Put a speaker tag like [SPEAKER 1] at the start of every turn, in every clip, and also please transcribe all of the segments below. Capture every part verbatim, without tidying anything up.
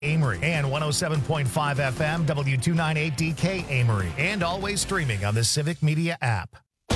[SPEAKER 1] Amory and one oh seven point five F M, W two ninety-eight D K Amory, and always streaming on the Civic Media app.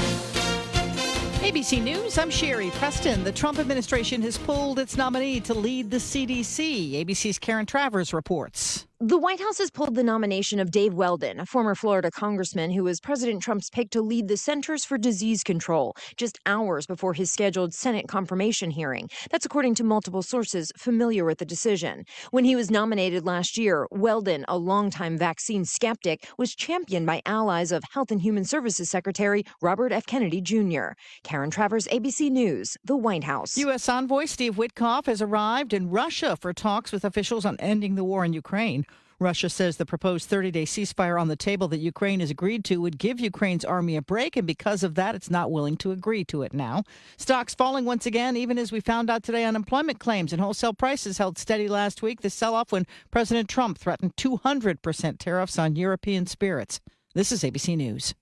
[SPEAKER 2] A B C News, I'm Sherry Preston. The Trump administration has pulled its nominee to lead the C D C. A B C's Karen Travers reports.
[SPEAKER 3] The White House has pulled the nomination of Dave Weldon, a former Florida congressman who was President Trump's pick to lead the Centers for Disease Control, just hours before his scheduled Senate confirmation hearing. That's according to multiple sources familiar with the decision. When he was nominated last year, Weldon, a longtime vaccine skeptic, was championed by allies of Health and Human Services Secretary Robert F. Kennedy Junior Karen Travers, A B C News, the White House.
[SPEAKER 2] U S envoy Steve Witkoff has arrived in Russia for talks with officials on ending the war in Ukraine. Russia says the proposed thirty-day ceasefire on the table that Ukraine has agreed to would give Ukraine's army a break, and because of that, it's not willing to agree to it now. Stocks falling once again, even as we found out today unemployment claims and wholesale prices held steady last week. The sell-off when President Trump threatened two hundred percent tariffs on European spirits. This is A B C News.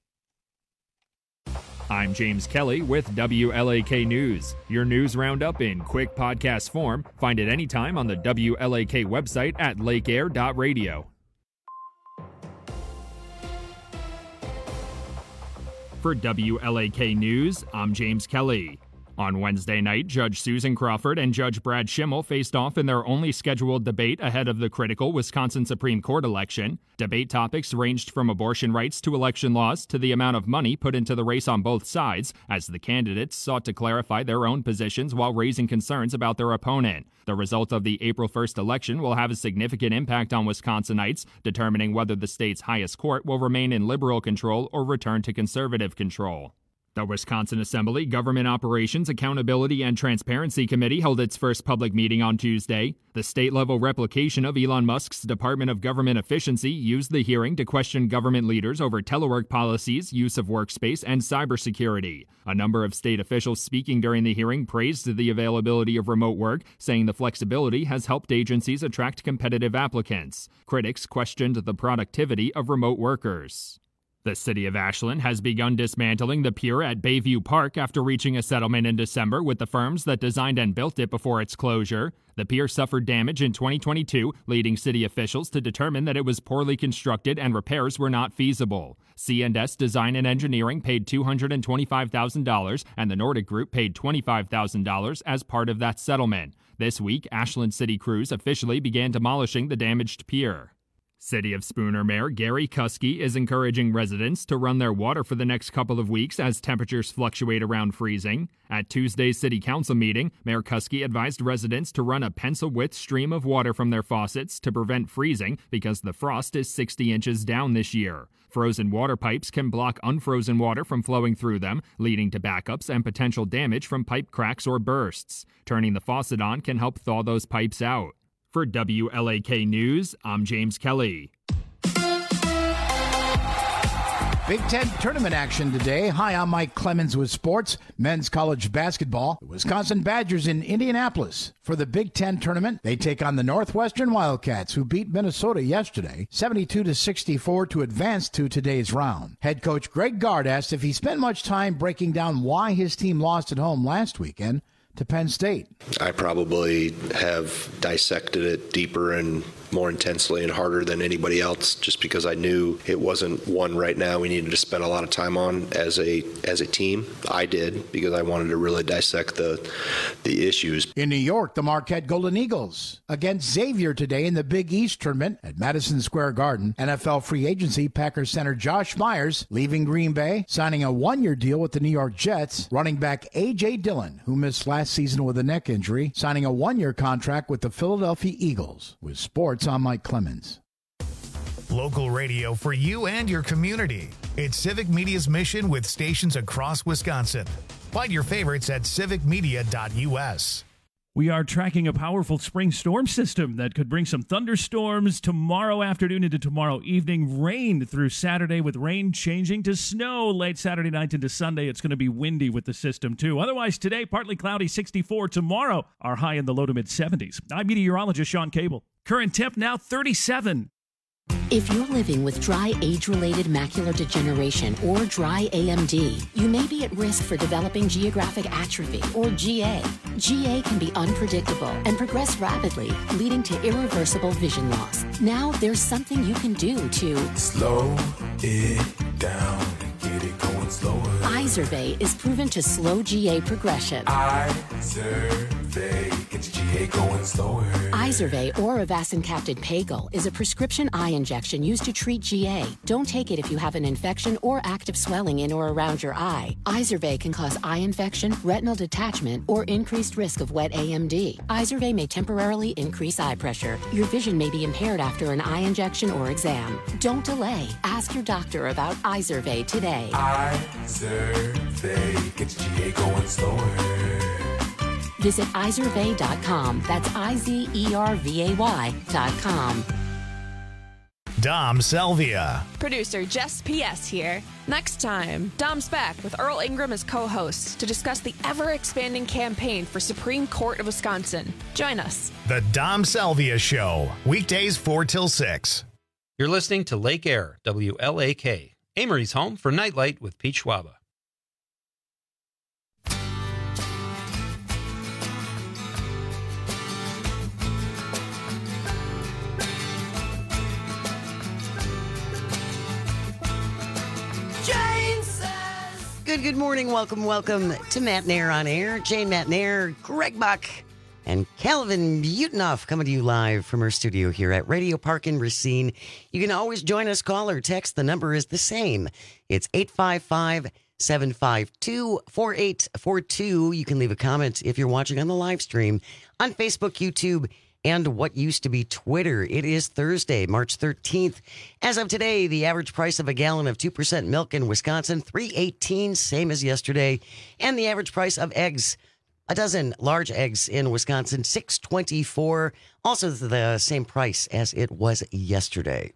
[SPEAKER 4] I'm James Kelly with W L A K News. Your news roundup in quick podcast form. Find it anytime on the W L A K website at lake air dot radio. For W L A K News, I'm James Kelly. On Wednesday night, Judge Susan Crawford and Judge Brad Schimmel faced off in their only scheduled debate ahead of the critical Wisconsin Supreme Court election. Debate topics ranged from abortion rights to election laws to the amount of money put into the race on both sides, as the candidates sought to clarify their own positions while raising concerns about their opponent. The result of the April first election will have a significant impact on Wisconsinites, determining whether the state's highest court will remain in liberal control or return to conservative control. The Wisconsin Assembly Government Operations Accountability and Transparency Committee held its first public meeting on Tuesday. The state-level replication of Elon Musk's Department of Government Efficiency used the hearing to question government leaders over telework policies, use of workspace, and cybersecurity. A number of state officials speaking during the hearing praised the availability of remote work, saying the flexibility has helped agencies attract competitive applicants. Critics questioned the productivity of remote workers. The city of Ashland has begun dismantling the pier at Bayview Park after reaching a settlement in December with the firms that designed and built it before its closure. The pier suffered damage in twenty twenty-two, leading city officials to determine that it was poorly constructed and repairs were not feasible. C and S Design and Engineering paid two hundred twenty-five thousand dollars, and the Nordic Group paid twenty-five thousand dollars as part of that settlement. This week, Ashland City Crews officially began demolishing the damaged pier. City of Spooner Mayor Gary Kuski is encouraging residents to run their water for the next couple of weeks as temperatures fluctuate around freezing. At Tuesday's City Council meeting, Mayor Kuski advised residents to run a pencil-width stream of water from their faucets to prevent freezing because the frost is sixty inches down this year. Frozen water pipes can block unfrozen water from flowing through them, leading to backups and potential damage from pipe cracks or bursts. Turning the faucet on can help thaw those pipes out. For W L A K News, I'm James Kelly.
[SPEAKER 5] Big Ten tournament action today. Hi, I'm Mike Clemens with sports. Men's college basketball. The Wisconsin Badgers in Indianapolis for the Big Ten tournament. They take on the Northwestern Wildcats, who beat Minnesota yesterday, seventy-two to sixty-four, to advance to today's round. Head coach Greg Gard asked if he spent much time breaking down why his team lost at home last weekend to Penn State.
[SPEAKER 6] I probably have dissected it deeper and more intensely and harder than anybody else, just because I knew it wasn't one right now we needed to spend a lot of time on as a as a team. I did, because I wanted to really dissect the the issues.
[SPEAKER 5] In New York, the Marquette Golden Eagles against Xavier today in the Big East tournament at Madison Square Garden. N F L free agency Packers center Josh Myers leaving Green Bay, signing a one-year deal with the New York Jets. Running back A J. Dillon, who missed last season with a neck injury, signing a one-year contract with the Philadelphia Eagles. With sports, I'm Mike Clemens.
[SPEAKER 1] Local radio for you and your community. It's Civic Media's mission with stations across Wisconsin. Find your favorites at civic media dot u s.
[SPEAKER 7] We are tracking a powerful spring storm system that could bring some thunderstorms tomorrow afternoon into tomorrow evening. Rain through Saturday, with rain changing to snow late Saturday night into Sunday. It's going to be windy with the system, too. Otherwise, today, partly cloudy, sixty-four. Tomorrow, our high in the low to mid-seventies. I'm meteorologist Sean Cable. Current temp now thirty-seven.
[SPEAKER 8] If you're living with dry age-related macular degeneration or dry A M D, you may be at risk for developing geographic atrophy or G A. G A can be unpredictable and progress rapidly, leading to irreversible vision loss. Now there's something you can do to
[SPEAKER 9] slow it down and get it going slower.
[SPEAKER 8] Izervay is proven to slow G A progression.
[SPEAKER 9] Izervay gets G A going slower.
[SPEAKER 8] Izervay or avacincaptad pagel is a prescription eye injection used to treat G A. Don't take it if you have an infection or active swelling in or around your eye. Izervay can cause eye infection, retinal detachment, or increased risk of wet A M D. Izervay may temporarily increase eye pressure. Your vision may be impaired after an eye injection or exam. Don't delay. Ask your doctor about Izervay today.
[SPEAKER 9] Izervay gets G A going slower.
[SPEAKER 8] Visit Izervay dot com. That's I Z E R V A Y dot com.
[SPEAKER 1] Dom Salvia.
[SPEAKER 10] Producer Jess P S here. Next time, Dom's back with Earl Ingram as co-host to discuss the ever-expanding campaign for Supreme Court of Wisconsin. Join us.
[SPEAKER 1] The Dom Salvia Show. Weekdays four till six.
[SPEAKER 11] You're listening to Lake Air, W L A K. Amory's home for Nightlight with Pete Schwaba.
[SPEAKER 12] Good, good morning. Welcome, welcome to Matt Nair on Air. Jane Matt Nair, Greg Buck, and Calvin Butonoff coming to you live from our studio here at Radio Park in Racine. You can always join us, call or text. The number is the same. It's eight five five, seven five two, four eight four two. You can leave a comment if you're watching on the live stream on Facebook, YouTube, and what used to be Twitter. It is Thursday, March thirteenth. As of today, the average price of a gallon of two percent milk in Wisconsin, three eighteen, same as yesterday. And the average price of eggs, a dozen large eggs in Wisconsin, six twenty-four, also the same price as it was yesterday.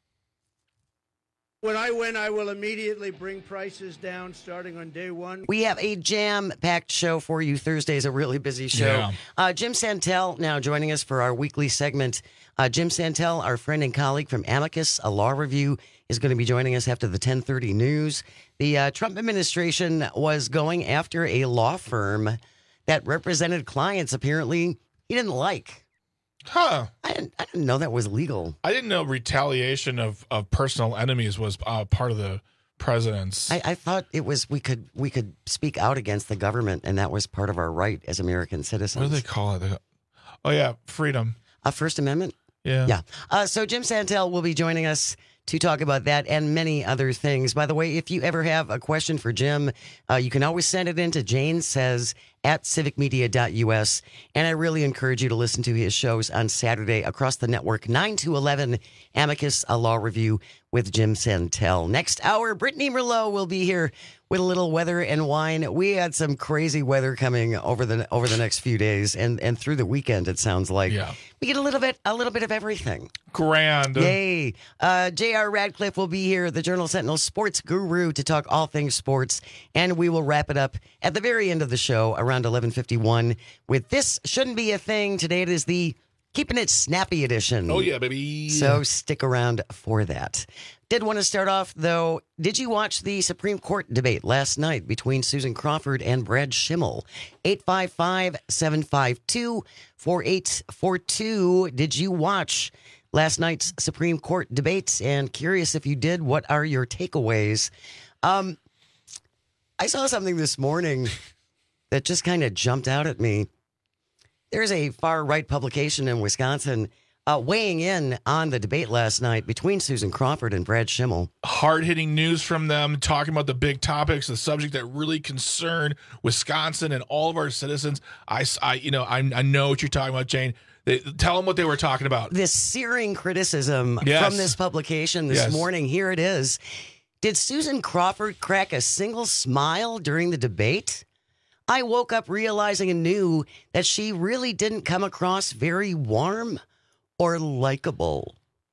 [SPEAKER 13] When I win, I will immediately bring prices down starting on day one.
[SPEAKER 12] We have a jam-packed show for you. Thursday is a really busy show.
[SPEAKER 14] Yeah.
[SPEAKER 12] Uh, Jim Santel now joining us for our weekly segment. Uh, Jim Santel, our friend and colleague from Amicus, a law review, is going to be joining us after the ten thirty news. The uh, Trump administration was going after a law firm that represented clients apparently he didn't like.
[SPEAKER 14] Huh.
[SPEAKER 12] I didn't, I didn't know that was legal.
[SPEAKER 14] I didn't know retaliation of, of personal enemies was uh, part of the president's.
[SPEAKER 12] I, I thought it was we could we could speak out against the government, and that was part of our right as American citizens.
[SPEAKER 14] What do they call it? They, oh, yeah, freedom.
[SPEAKER 12] A First Amendment?
[SPEAKER 14] Yeah.
[SPEAKER 12] Yeah. Uh, so Jim Santel will be joining us to talk about that and many other things. By the way, if you ever have a question for Jim, uh, you can always send it in to Jane Says at civic media dot U S. And I really encourage you to listen to his shows on Saturday across the network, nine to eleven, Amicus, a law review with Jim Santel. Next hour, Brittany Merlot will be here with a little weather and wine. We had some crazy weather coming over the over the next few days and, and through the weekend, it sounds like.
[SPEAKER 14] Yeah.
[SPEAKER 12] We get a little bit a little bit of everything.
[SPEAKER 14] Grand.
[SPEAKER 12] Yay. Uh, J R Radcliffe will be here, the Journal Sentinel sports guru, to talk all things sports. And we will wrap it up at the very end of the show around eleven fifty-one with This Shouldn't Be a Thing. Today it is the Keeping It Snappy edition.
[SPEAKER 14] Oh, yeah, baby.
[SPEAKER 12] So stick around for that. Did want to start off, though, did you watch the Supreme Court debate last night between Susan Crawford and Brad Schimmel? eight five five, seven five two, four eight four two. Did you watch last night's Supreme Court debates? And curious if you did, what are your takeaways? Um, I saw something this morning that just kind of jumped out at me. There's a far-right publication in Wisconsin uh, weighing in on the debate last night between Susan Crawford and Brad Schimmel.
[SPEAKER 14] Hard-hitting news from them, talking about the big topics, the subject that really concern Wisconsin and all of our citizens. I, I you know, I, I know what you're talking about, Jane. They, tell them what they were talking about.
[SPEAKER 12] This searing criticism
[SPEAKER 14] yes.
[SPEAKER 12] from this publication this
[SPEAKER 14] yes.
[SPEAKER 12] morning. Here it is. Did Susan Crawford crack a single smile during the debate? I woke up realizing anew that she really didn't come across very warm or likable.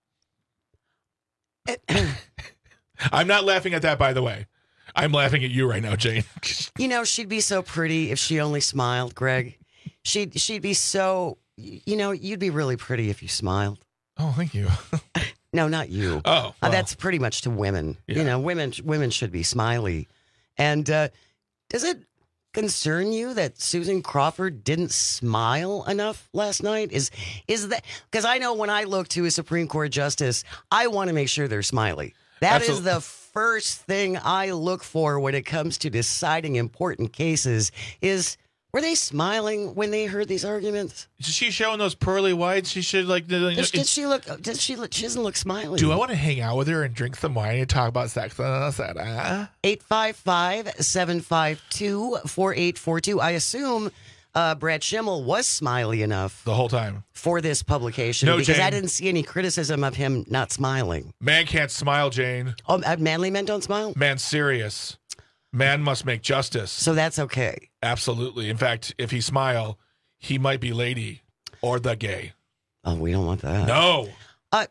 [SPEAKER 14] I'm not laughing at that, by the way. I'm laughing at you right now, Jane.
[SPEAKER 12] You know, she'd be so pretty if she only smiled, Greg. She'd, she'd be so, you know, you'd be really pretty if you smiled.
[SPEAKER 14] Oh, thank you.
[SPEAKER 12] No, not you.
[SPEAKER 14] Oh, well.
[SPEAKER 12] uh, that's pretty much to women.
[SPEAKER 14] Yeah.
[SPEAKER 12] You know, women women should be smiley. And uh, does it concern you that Susan Crawford didn't smile enough last night? Is is that because I know when I look to a Supreme Court justice, I want to make sure they're smiley. That
[SPEAKER 14] Absolutely.
[SPEAKER 12] is the first thing I look for when it comes to deciding important cases. Is were they smiling when they heard these arguments?
[SPEAKER 14] Is she showing those pearly whites? She should like.
[SPEAKER 12] Does, did she look? Does she look? She doesn't look smiley.
[SPEAKER 14] Do I want to hang out with her and drink some wine and talk about sex? Uh,
[SPEAKER 12] eight five five, seven five two, four eight four two. I assume uh, Brad Schimmel was smiley enough
[SPEAKER 14] the whole time
[SPEAKER 12] for this publication
[SPEAKER 14] No,
[SPEAKER 12] because
[SPEAKER 14] Jane.
[SPEAKER 12] I didn't see any criticism of him not smiling.
[SPEAKER 14] Man can't smile, Jane.
[SPEAKER 12] Oh, uh, manly men don't smile?
[SPEAKER 14] Man's serious. Man must make justice.
[SPEAKER 12] So that's okay.
[SPEAKER 14] Absolutely. In fact, if he smile, he might be lady or the gay.
[SPEAKER 12] Oh, we don't want that.
[SPEAKER 14] No.
[SPEAKER 12] Uh,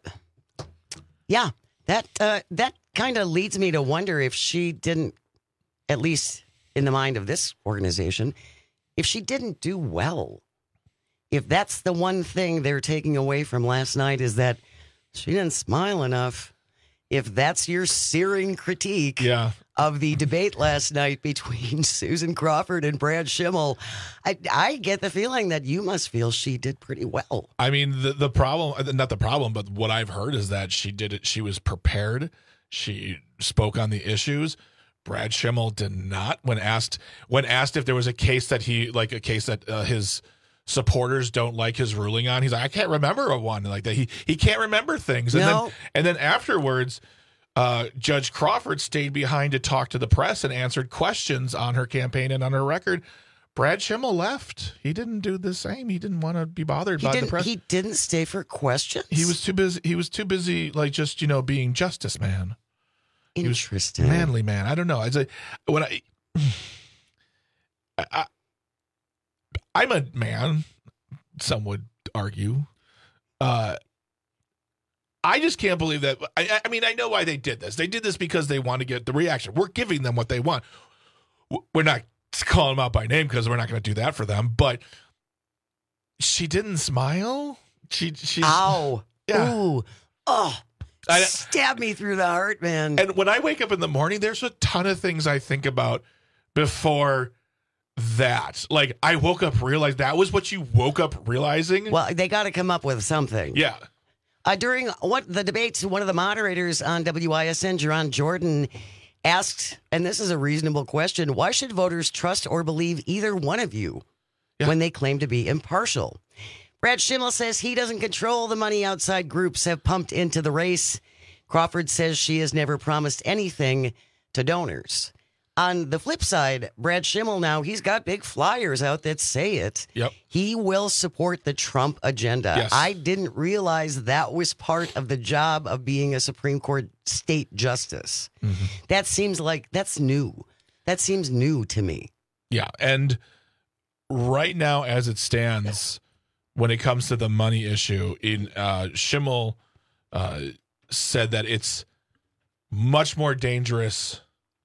[SPEAKER 12] yeah, that uh, that kind of leads me to wonder if she didn't, at least in the mind of this organization, if she didn't do well. If that's the one thing they're taking away from last night is that she didn't smile enough. If that's your searing critique
[SPEAKER 14] yeah.
[SPEAKER 12] of the debate last night between Susan Crawford and Brad Schimmel, I, I get the feeling that you must feel she did pretty well.
[SPEAKER 14] I mean, the the problem, not the problem, but what I've heard is that she did it. She was prepared. She spoke on the issues. Brad Schimmel did not. When asked, when asked if there was a case that he, like a case that uh, his supporters don't like his ruling on, he's like, I can't remember a one like that. He he can't remember things. And
[SPEAKER 12] No.
[SPEAKER 14] then and then afterwards, uh, Judge Crawford stayed behind to talk to the press and answered questions on her campaign and on her record. Brad Schimmel left. He didn't do the same. He didn't want to be bothered
[SPEAKER 12] He
[SPEAKER 14] by the
[SPEAKER 12] didn't,
[SPEAKER 14] press.
[SPEAKER 12] he didn't stay for questions?
[SPEAKER 14] He was too busy. He was too busy, like just you know, being justice man.
[SPEAKER 12] Interesting.
[SPEAKER 14] He was manly man. I don't know. I say when I, I, I'm a man. Some would argue. Uh, I just can't believe that. I, I mean, I know why they did this. They did this because they want to get the reaction. We're giving them what they want. We're not calling them out by name because we're not going to do that for them. But she didn't smile. She, she.
[SPEAKER 12] Ow.
[SPEAKER 14] Yeah.
[SPEAKER 12] Ooh. Oh.
[SPEAKER 14] I,
[SPEAKER 12] Stab me through the heart, man.
[SPEAKER 14] And when I wake up in the morning, there's a ton of things I think about before that. Like, I woke up realized that was what you woke up realizing.
[SPEAKER 12] Well, they got to come up with something.
[SPEAKER 14] Yeah.
[SPEAKER 12] Uh, during what the debates, one of the moderators on W I S N, Jerron Jordan, asked, and this is a reasonable question, why should voters trust or believe either one of you yeah. when they claim to be impartial? Brad Schimmel says he doesn't control the money outside groups have pumped into the race. Crawford says she has never promised anything to donors. On the flip side, Brad Schimmel now, he's got big flyers out that say it.
[SPEAKER 14] Yep.
[SPEAKER 12] He will support the Trump agenda.
[SPEAKER 14] Yes.
[SPEAKER 12] I didn't realize that was part of the job of being a Supreme Court state justice. Mm-hmm. That seems like that's new. That seems new to me.
[SPEAKER 14] Yeah. And right now, as it stands, when it comes to the money issue, in uh, Schimmel uh, said that it's much more dangerous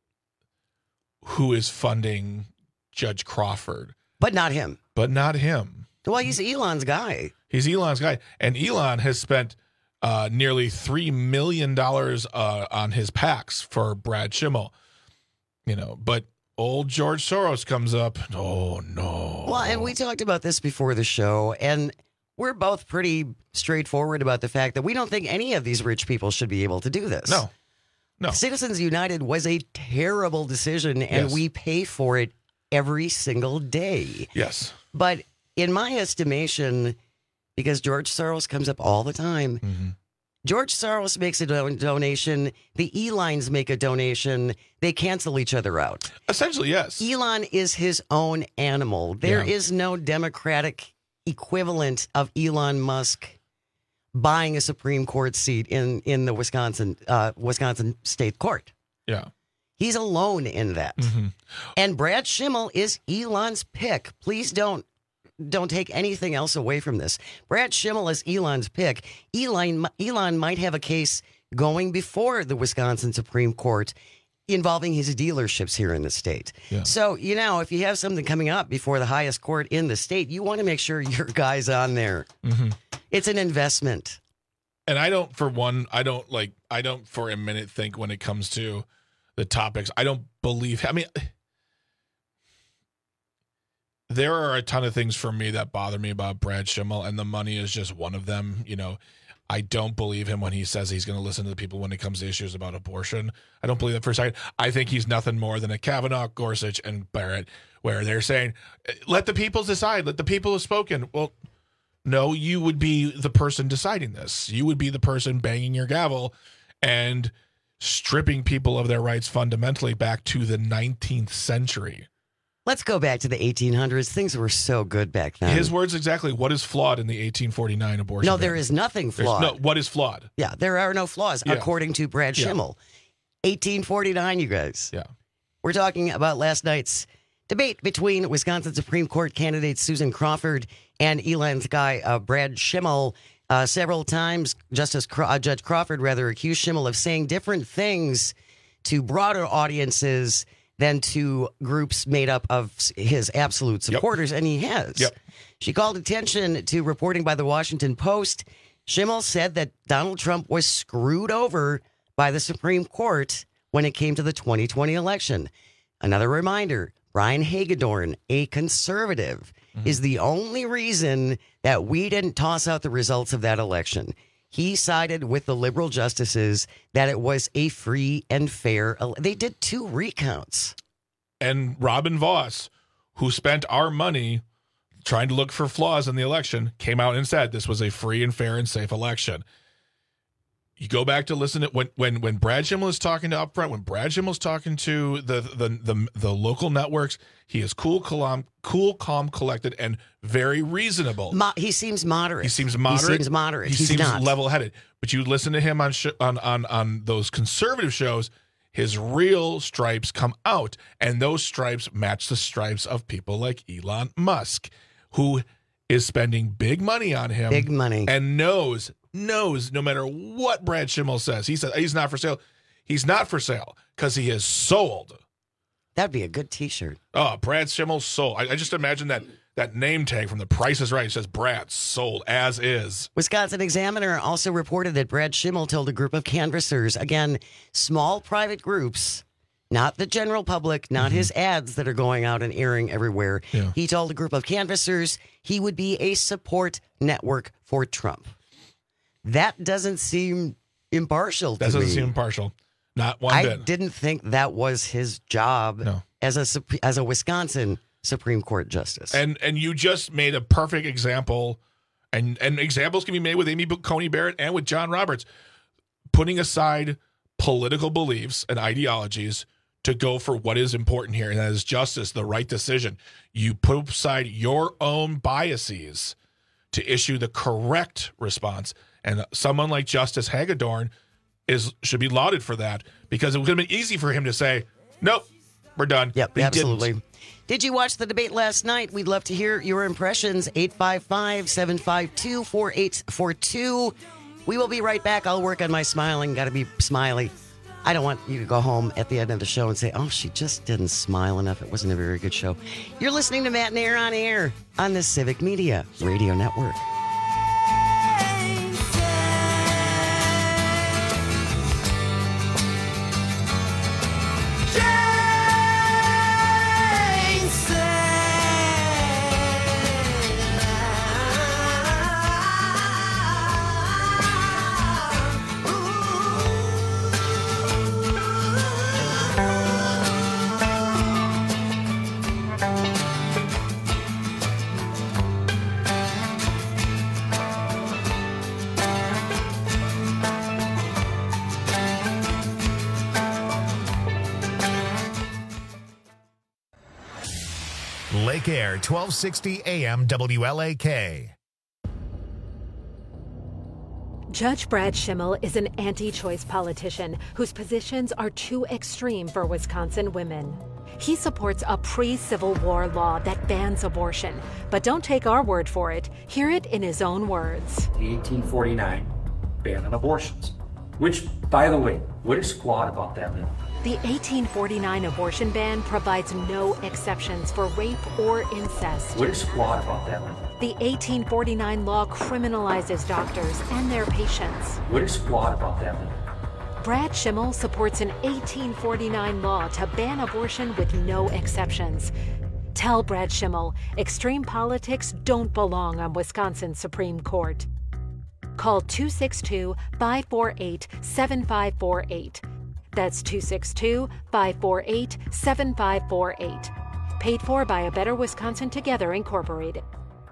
[SPEAKER 14] who is funding Judge Crawford.
[SPEAKER 12] But not him.
[SPEAKER 14] But not him.
[SPEAKER 12] Well, he's Elon's guy.
[SPEAKER 14] He's Elon's guy. And Elon has spent uh, nearly three million dollars uh, on his PACs for Brad Schimmel. You know, but old George Soros comes up. Oh, no.
[SPEAKER 12] Well, and we talked about this before the show, and we're both pretty straightforward about the fact that we don't think any of these rich people should be able to do this.
[SPEAKER 14] No. No.
[SPEAKER 12] Citizens United was a terrible decision, and
[SPEAKER 14] Yes.
[SPEAKER 12] we pay for it every single day.
[SPEAKER 14] Yes.
[SPEAKER 12] But in my estimation, because George Soros comes up all the time,
[SPEAKER 14] mm-hmm.
[SPEAKER 12] George Soros makes a don- donation, the Elons make a donation, they cancel each other out.
[SPEAKER 14] Essentially, yes.
[SPEAKER 12] Elon is his own animal. There
[SPEAKER 14] Yeah.
[SPEAKER 12] is no Democratic equivalent of Elon Musk buying a Supreme Court seat in, in the Wisconsin uh, Wisconsin State Court.
[SPEAKER 14] Yeah.
[SPEAKER 12] He's alone in that.
[SPEAKER 14] Mm-hmm.
[SPEAKER 12] And Brad Schimmel is Elon's pick. Please don't don't take anything else away from this. Brad Schimmel is Elon's pick. Elon Elon might have a case going before the Wisconsin Supreme Court involving his dealerships here in the state.
[SPEAKER 14] Yeah.
[SPEAKER 12] So, you know, if you have something coming up before the highest court in the state, you want to make sure your guy's on there.
[SPEAKER 14] Mm-hmm.
[SPEAKER 12] It's an investment.
[SPEAKER 14] And I don't, for one, I don't like, I don't for a minute think when it comes to the topics, I don't believe, I mean, there are a ton of things for me that bother me about Brad Schimmel, and the money is just one of them. You know, I don't believe him when he says he's going to listen to the people when it comes to issues about abortion. I don't believe that for a second. I think he's nothing more than a Kavanaugh, Gorsuch, and Barrett, where they're saying, let the people decide, let the people have spoken. Well, no, you would be the person deciding this. You would be the person banging your gavel and stripping people of their rights fundamentally back to the nineteenth century.
[SPEAKER 12] Let's go back to the eighteen hundreds. Things were so good back then.
[SPEAKER 14] His words exactly. What is flawed in the eighteen forty-nine abortion
[SPEAKER 12] No,
[SPEAKER 14] ban?
[SPEAKER 12] there is nothing flawed.
[SPEAKER 14] There's no, what is flawed?
[SPEAKER 12] Yeah, there are no flaws,
[SPEAKER 14] Yeah.
[SPEAKER 12] according to Brad
[SPEAKER 14] Yeah.
[SPEAKER 12] Schimmel. eighteen forty-nine, you guys.
[SPEAKER 14] Yeah.
[SPEAKER 12] We're talking about last night's debate between Wisconsin Supreme Court candidate Susan Crawford and Elon's guy, uh, Brad Schimmel. Uh, several times, Justice Craw- uh, Judge Crawford rather accused Schimmel of saying different things to broader audiences than to groups made up of his absolute supporters, yep. and he has.
[SPEAKER 14] Yep.
[SPEAKER 12] She called attention to reporting by the Washington Post. Schimmel said that Donald Trump was screwed over by the Supreme Court when it came to the twenty twenty election. Another reminder, Brian Hagedorn, a conservative, mm-hmm. is the only reason that we didn't toss out the results of that election. He sided with the liberal justices that it was a free and fair. They did two recounts.
[SPEAKER 14] And Robin Voss, who spent our money trying to look for flaws in the election, came out and said this was a free and fair and safe election. You go back to listen to when when when Brad Schimmel is talking to Upfront, when Brad Schimmel is talking to the the the, the local networks, he is cool, calm, cool, calm, collected, and very reasonable.
[SPEAKER 12] Mo- he seems moderate.
[SPEAKER 14] He seems moderate.
[SPEAKER 12] He seems moderate.
[SPEAKER 14] He
[SPEAKER 12] He's
[SPEAKER 14] seems
[SPEAKER 12] not.
[SPEAKER 14] level-headed. But you listen to him on sh- on on on those conservative shows, his real stripes come out, and those stripes match the stripes of people like Elon Musk, who is spending big money on him,
[SPEAKER 12] big money,
[SPEAKER 14] and knows. knows no matter what Brad Schimmel says, he said he's not for sale. He's not for sale because he is sold.
[SPEAKER 12] That'd be a good T-shirt.
[SPEAKER 14] Oh, Brad Schimmel sold. I, I just imagine that that name tag from The Price is Right. It says Brad sold as is.
[SPEAKER 12] Wisconsin Examiner also reported that Brad Schimmel told a group of canvassers, again, small private groups, not the general public, not mm-hmm. his ads that are going out and airing everywhere.
[SPEAKER 14] Yeah.
[SPEAKER 12] He told a group of canvassers he would be a support network for Trump. That doesn't seem impartial to
[SPEAKER 14] That doesn't
[SPEAKER 12] me.
[SPEAKER 14] seem impartial. Not one
[SPEAKER 12] I
[SPEAKER 14] bit.
[SPEAKER 12] didn't think that was his job
[SPEAKER 14] no.
[SPEAKER 12] as a as a Wisconsin Supreme Court justice.
[SPEAKER 14] And and you just made a perfect example, and, and examples can be made with Amy Coney Barrett and with John Roberts, putting aside political beliefs and ideologies to go for what is important here, and that is justice, the right decision. You put aside your own biases to issue the correct response. And someone like Justice Hagedorn is should be lauded for that, because it would have been easy for him to say, nope, we're done.
[SPEAKER 12] Yep,
[SPEAKER 14] But he
[SPEAKER 12] absolutely.
[SPEAKER 14] didn't.
[SPEAKER 12] Did you watch the debate last night? We'd love to hear your impressions. eight five five, seven five two, four eight four two. We will be right back. I'll work on my smiling. Got to be smiley. I don't want you to go home at the end of the show and say, oh, she just didn't smile enough. It wasn't a very good show. You're listening to Matt and Air on Air on the Civic Media Radio Network.
[SPEAKER 1] Lake Air, twelve sixty A M W L A K.
[SPEAKER 15] Judge Brad Schimmel is an anti-choice politician whose positions are too extreme for Wisconsin women. He supports a pre-Civil War law that bans abortion. But don't take our word for it. Hear it in his own words.
[SPEAKER 16] The eighteen forty-nine ban on abortions. Which, by the way, what is flawed about that bill?
[SPEAKER 15] The eighteen forty-nine abortion ban provides no exceptions for rape or incest.
[SPEAKER 16] What is flawed about that bill?
[SPEAKER 15] The eighteen forty-nine law criminalizes doctors and their patients.
[SPEAKER 16] What is flawed about that bill?
[SPEAKER 15] Brad Schimmel supports an eighteen forty-nine law to ban abortion with no exceptions. Tell Brad Schimmel extreme politics don't belong on Wisconsin's Supreme Court. Call two six two, five four eight, seven five four eight. That's two six two, five four eight, seven five four eight. Paid for by A Better Wisconsin Together, Incorporated.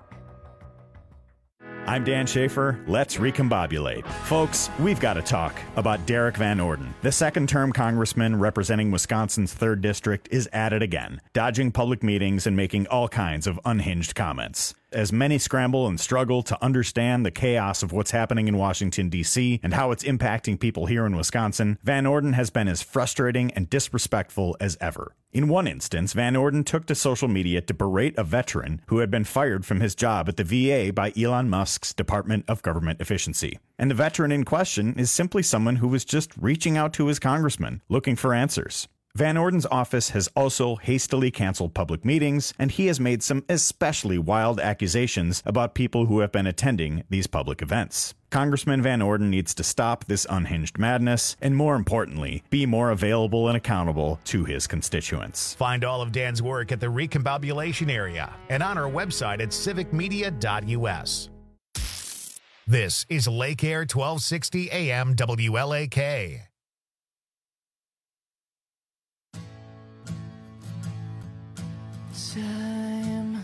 [SPEAKER 17] I'm Dan Schaefer. Let's recombobulate. Folks, we've got to talk about Derek Van Orden. The second-term congressman representing Wisconsin's third District is at it again, dodging public meetings and making all kinds of unhinged comments. As many scramble and struggle to understand the chaos of what's happening in Washington, D C and how it's impacting people here in Wisconsin, Van Orden has been as frustrating and disrespectful as ever. In one instance, Van Orden took to social media to berate a veteran who had been fired from his job at the V A by Elon Musk's Department of Government Efficiency. And the veteran in question is simply someone who was just reaching out to his congressman, looking for answers. Van Orden's office has also hastily canceled public meetings, and he has made some especially wild accusations about people who have been attending these public events. Congressman Van Orden needs to stop this unhinged madness, and more importantly, be more available and accountable to his constituents.
[SPEAKER 1] Find all of Dan's work at the Recombobulation Area and on our website at civic media dot u s. This is Lake Air twelve sixty A M W L A K.
[SPEAKER 12] Time.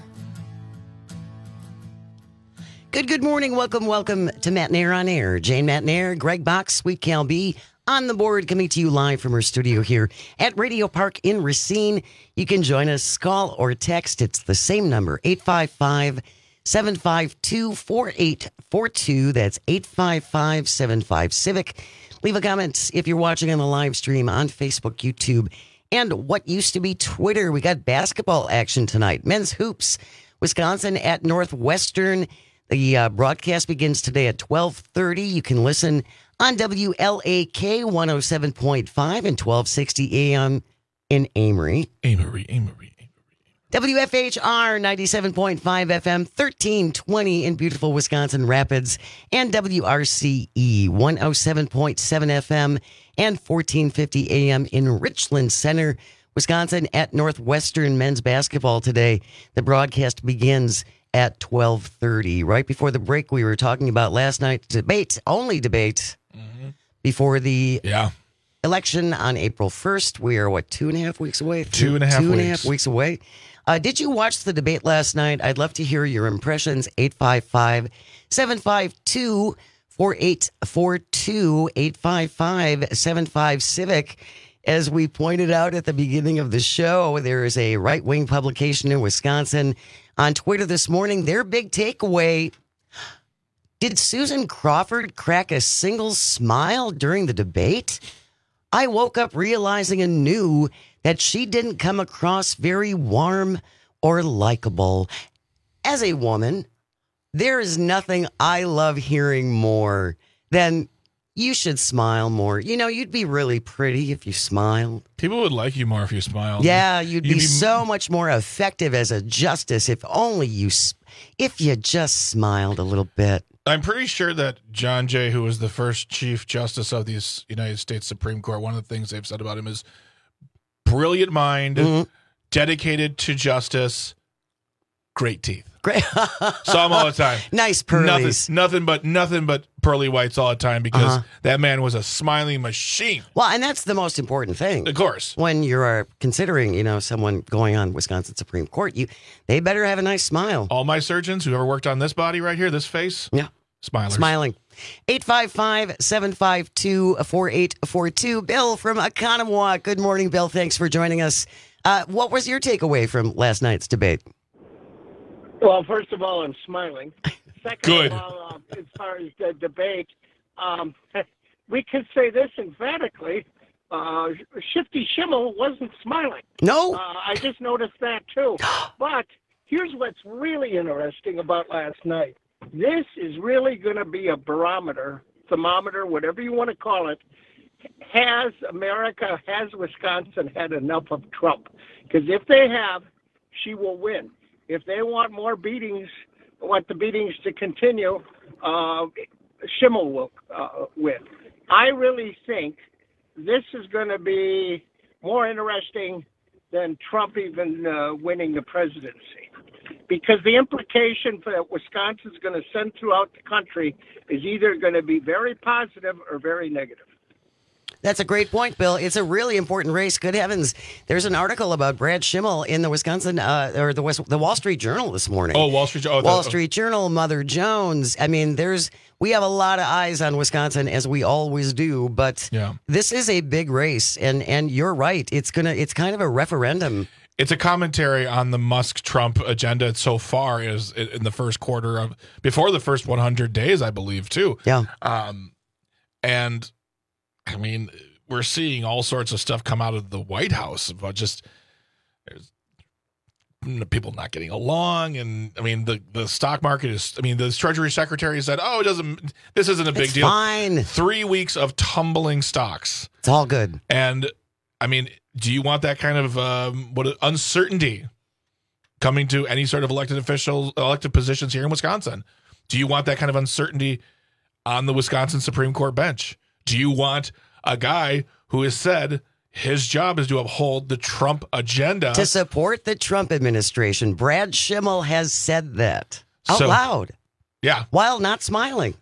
[SPEAKER 12] Good, good morning. Welcome, welcome to Matt Nair on Air. Jane Matt Nair, Greg Box, Sweet Cal B on the board, coming to you live from our studio here at Radio Park in Racine. You can join us, call or text. It's the same number, eight five five, seven five two, four eight four two. That's eight five five, seven five, Civic. Leave a comment if you're watching on the live stream on Facebook, YouTube, and what used to be Twitter. We got basketball action tonight. Men's hoops, Wisconsin at Northwestern. The uh, broadcast begins today at twelve thirty. You can listen on W L A K one oh seven point five and twelve sixty A M in Amory.
[SPEAKER 14] Amory, Amory.
[SPEAKER 12] W F H R ninety-seven point five F M, thirteen twenty in beautiful Wisconsin Rapids, and W R C E one oh seven point seven F M and fourteen fifty A M in Richland Center, Wisconsin at Northwestern men's basketball today. The broadcast begins at twelve thirty. Right before the break, we were talking about last night's debate, only debate, mm-hmm. before the
[SPEAKER 14] yeah.
[SPEAKER 12] election on April first. We are, what, two and a half weeks away?
[SPEAKER 14] Two and a half
[SPEAKER 12] two
[SPEAKER 14] weeks.
[SPEAKER 12] Two and a half weeks away. Uh, did you watch the debate last night? I'd love to hear your impressions. eight five five, seven five two, four eight four two, eight five five, seven five, Civic. As we pointed out at the beginning of the show, there is a right-wing publication in Wisconsin on Twitter this morning. Their big takeaway: did Susan Crawford crack a single smile during the debate? I woke up realizing anew that she didn't come across very warm or likable. As a woman, there is nothing I love hearing more than you should smile more. You know, you'd be really pretty if you smiled.
[SPEAKER 14] People would like you more if you smiled.
[SPEAKER 12] Yeah, you'd,
[SPEAKER 14] you'd
[SPEAKER 12] be,
[SPEAKER 14] be
[SPEAKER 12] so much more effective as a justice if only you, if you just smiled a little bit.
[SPEAKER 14] I'm pretty sure that John Jay, who was the first Chief Justice of the United States Supreme Court, one of the things they've said about him is brilliant mind, mm-hmm. dedicated to justice, great teeth.
[SPEAKER 12] Great.
[SPEAKER 14] Saw him all the time.
[SPEAKER 12] Nice pearlies.
[SPEAKER 14] Nothing, nothing but nothing but pearly whites all the time because uh-huh. that man was a smiling machine.
[SPEAKER 12] Well, and that's the most important thing.
[SPEAKER 14] Of course.
[SPEAKER 12] When you're considering, you know, someone going on Wisconsin Supreme Court, you they better have a nice smile.
[SPEAKER 14] All my surgeons who ever worked on this body right here, this face,
[SPEAKER 12] yeah,
[SPEAKER 14] smilers.
[SPEAKER 12] Smiling. eight five five, seven five two, four eight four two. Bill from Oconomowoc. Good morning, Bill. Thanks for joining us. Uh, what was your takeaway from last night's debate?
[SPEAKER 13] Well, first of all, I'm smiling. Second
[SPEAKER 14] Good.
[SPEAKER 13] of all, uh, as far as the debate, um, we could say this emphatically. Uh, Shifty Schimmel wasn't smiling.
[SPEAKER 12] No.
[SPEAKER 13] Uh, I just noticed that, too. But here's what's really interesting about last night. This is really going to be a barometer for thermometer, whatever you want to call it, has America, has Wisconsin had enough of Trump? Because if they have, she will win. If they want more beatings, want the beatings to continue, uh, Schimmel will uh, win. I really think this is going to be more interesting than Trump even uh, winning the presidency. Because the implication for that Wisconsin's going to send throughout the country is either going to be very positive or very negative.
[SPEAKER 12] That's a great point, Bill. It's a really important race. Good heavens. There's an article about Brad Schimmel in the Wisconsin, uh, or the West, the Wall Street Journal this morning.
[SPEAKER 14] Oh, Wall Street, oh,
[SPEAKER 12] Wall
[SPEAKER 14] the,
[SPEAKER 12] Street Journal, Mother Jones. I mean, there's, we have a lot of eyes on Wisconsin, as we always do, but
[SPEAKER 14] yeah.
[SPEAKER 12] This is a big race, and, and you're right. It's gonna, it's kind of a referendum.
[SPEAKER 14] It's a commentary on the Musk-Trump agenda so far is in the first quarter of, before the first one hundred days, I believe, too.
[SPEAKER 12] Yeah.
[SPEAKER 14] Um, and, I mean, we're seeing all sorts of stuff come out of the White House about just people not getting along. And, I mean, the, the stock market is, I mean, the Treasury Secretary said, oh, it doesn't, this isn't a big
[SPEAKER 12] it's
[SPEAKER 14] deal.
[SPEAKER 12] Fine.
[SPEAKER 14] Three weeks of tumbling stocks.
[SPEAKER 12] It's all good.
[SPEAKER 14] And, I mean, do you want that kind of um, what uncertainty coming to any sort of elected officials, elected positions here in Wisconsin? Do you want that kind of uncertainty on the Wisconsin Supreme Court bench? Do you want a guy who has said his job is to uphold the Trump agenda?
[SPEAKER 12] To support the Trump administration. Brad Schimmel has said that out
[SPEAKER 14] So-
[SPEAKER 12] loud.
[SPEAKER 14] Yeah.
[SPEAKER 12] While not smiling.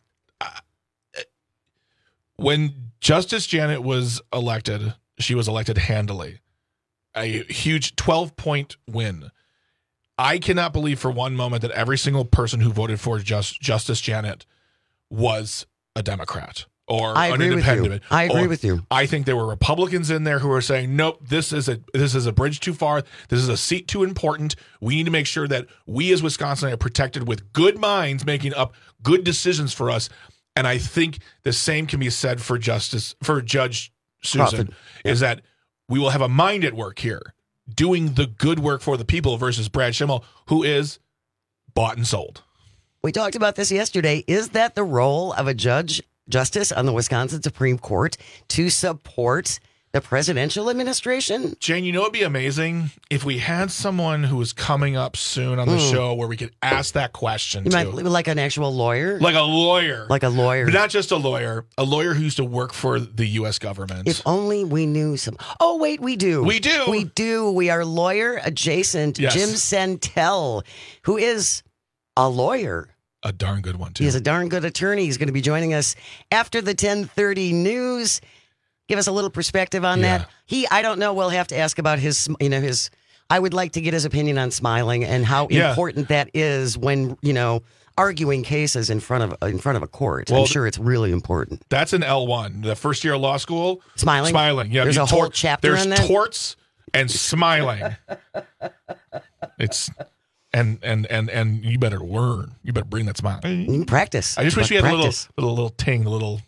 [SPEAKER 14] When Justice Janet was elected, she was elected handily. A huge twelve-point win. I cannot believe for one moment that every single person who voted for just, Justice Janet was a Democrat or
[SPEAKER 12] I
[SPEAKER 14] an
[SPEAKER 12] agree with
[SPEAKER 14] independent.
[SPEAKER 12] you. I agree
[SPEAKER 14] Or-
[SPEAKER 12] with you.
[SPEAKER 14] I think there were Republicans in there who were saying, nope, this is a this is a bridge too far. This is a seat too important. We need to make sure that we as Wisconsin are protected with good minds making up good decisions for us. And I think the same can be said for Justice for Judge Susan,
[SPEAKER 12] Crawford.
[SPEAKER 14] is that we will have a mind at work here doing the good work for the people versus Brad Schimmel, who is bought and sold.
[SPEAKER 12] We talked about this yesterday. Is that the role of a judge, justice on the Wisconsin Supreme Court to support the presidential administration?
[SPEAKER 14] Jane, you know, it'd be amazing if we had someone who was coming up soon on the
[SPEAKER 12] Mm.
[SPEAKER 14] show where we could ask that question
[SPEAKER 12] You
[SPEAKER 14] to.
[SPEAKER 12] might like an actual lawyer?
[SPEAKER 14] Like a lawyer.
[SPEAKER 12] Like a lawyer.
[SPEAKER 14] But not just a lawyer, a lawyer who used to work for the U S government.
[SPEAKER 12] If only we knew some. Oh, wait, we do.
[SPEAKER 14] We do.
[SPEAKER 12] We do. We are lawyer adjacent.
[SPEAKER 14] Yes.
[SPEAKER 12] Jim Santel, who is a lawyer.
[SPEAKER 14] A darn good one, too.
[SPEAKER 12] He is a darn good attorney. He's going to be joining us after the ten thirty news. Give us a little perspective on
[SPEAKER 14] Yeah.
[SPEAKER 12] that. He, I don't know. We'll have to ask about his, you know, his, I would like to get his opinion on smiling and how
[SPEAKER 14] Yeah.
[SPEAKER 12] important that is when, you know, arguing cases in front of in front of a court.
[SPEAKER 14] Well,
[SPEAKER 12] I'm sure it's really important.
[SPEAKER 14] That's an L one. The first year of law school.
[SPEAKER 12] Smiling?
[SPEAKER 14] Smiling. Yeah.
[SPEAKER 12] There's
[SPEAKER 14] you
[SPEAKER 12] a whole
[SPEAKER 14] tort-
[SPEAKER 12] chapter
[SPEAKER 14] There's
[SPEAKER 12] on that?
[SPEAKER 14] torts and smiling. It's and and and and you better learn. You better bring that smile.
[SPEAKER 12] You can practice.
[SPEAKER 14] I just wish
[SPEAKER 12] But
[SPEAKER 14] we had
[SPEAKER 12] practice.
[SPEAKER 14] a little little little ting, the little.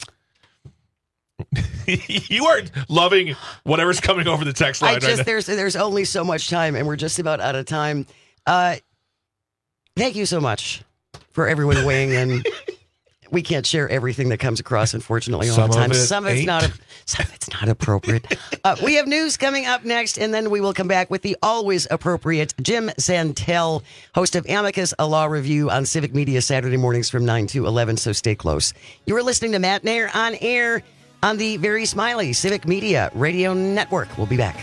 [SPEAKER 14] You are loving whatever's coming over the text line
[SPEAKER 12] I
[SPEAKER 14] right
[SPEAKER 12] just
[SPEAKER 14] now.
[SPEAKER 12] there's there's only so much time, and we're just about out of time. Uh, thank you so much for everyone weighing in. We can't share everything that comes across, unfortunately, all
[SPEAKER 14] Some
[SPEAKER 12] the
[SPEAKER 14] of
[SPEAKER 12] time.
[SPEAKER 14] it
[SPEAKER 12] some of it's
[SPEAKER 14] ain't.
[SPEAKER 12] not. A, some of it's not appropriate. uh, we have news coming up next, and then we will come back with the always appropriate Jim Santel, host of Amicus, a law review on Civic Media Saturday mornings from nine to eleven. So stay close. You are listening to Matt Nair on air on the very smiley Civic Media Radio Network. We'll be back.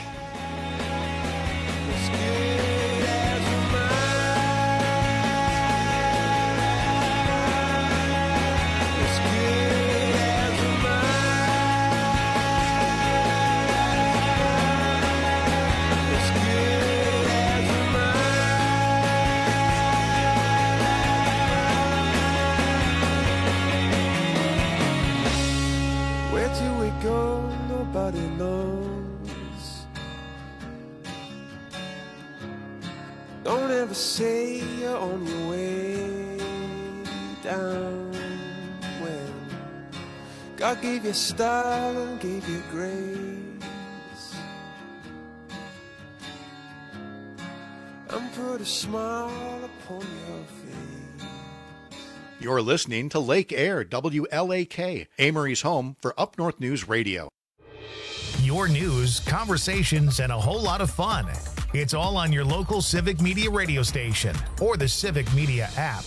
[SPEAKER 9] Where do we go? Nobody knows. Don't ever say you're on your way down when God gave you style and gave you grace and put a smile upon your face.
[SPEAKER 18] You're listening to Lake Air, W L A K, Amory's home for Up North News Radio.
[SPEAKER 1] Your news, conversations, and a whole lot of fun. It's all on your local Civic Media radio station or the Civic Media app.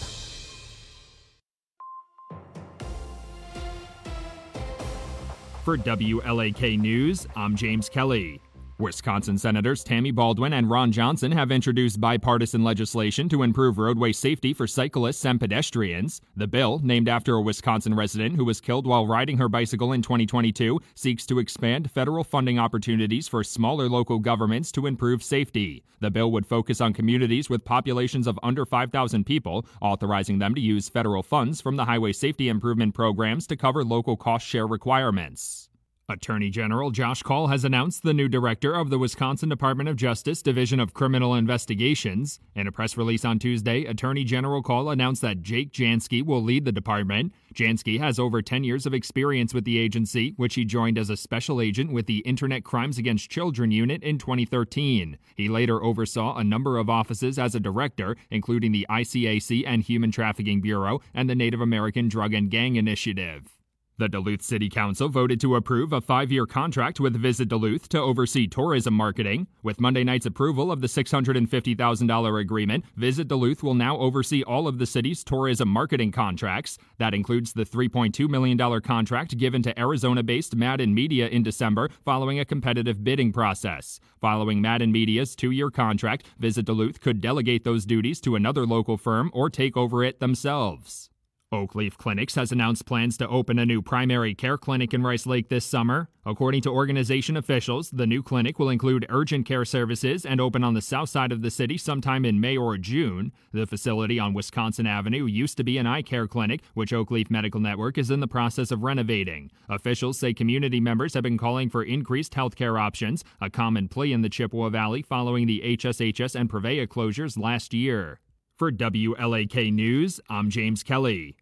[SPEAKER 4] For W L A K News, I'm James Kelly. Wisconsin Senators Tammy Baldwin and Ron Johnson have introduced bipartisan legislation to improve roadway safety for cyclists and pedestrians. The bill, named after a Wisconsin resident who was killed while riding her bicycle in twenty twenty-two, seeks to expand federal funding opportunities for smaller local governments to improve safety. The bill would focus on communities with populations of under five thousand people, authorizing them to use federal funds from the highway safety improvement programs to cover local cost share requirements. Attorney General Josh Kaul has announced the new director of the Wisconsin Department of Justice Division of Criminal Investigations. In a press release on Tuesday, Attorney General Kaul announced that Jake Jansky will lead the department. Jansky has over ten years of experience with the agency, which he joined as a special agent with the Internet Crimes Against Children Unit in twenty thirteen. He later oversaw a number of offices as a director, including the I C A C and Human Trafficking Bureau and the Native American Drug and Gang Initiative. The Duluth City Council voted to approve a five-year contract with Visit Duluth to oversee tourism marketing. With Monday night's approval of the six hundred fifty thousand dollars agreement, Visit Duluth will now oversee all of the city's tourism marketing contracts. That includes the three point two million dollars contract given to Arizona-based Madden Media in December following a competitive bidding process. Following Madden Media's two-year contract, Visit Duluth could delegate those duties to another local firm or take over it themselves. Oakleaf Clinics has announced plans to open a new primary care clinic in Rice Lake this summer. According to organization officials, the new clinic will include urgent care services and open on the south side of the city sometime in May or June. The facility on Wisconsin Avenue used to be an eye care clinic, which Oakleaf Medical Network is in the process of renovating. Officials say community members have been calling for increased health care options, a common plea in the Chippewa Valley following the H S H S and Prevea closures last year. For W L A K News, I'm James Kelly.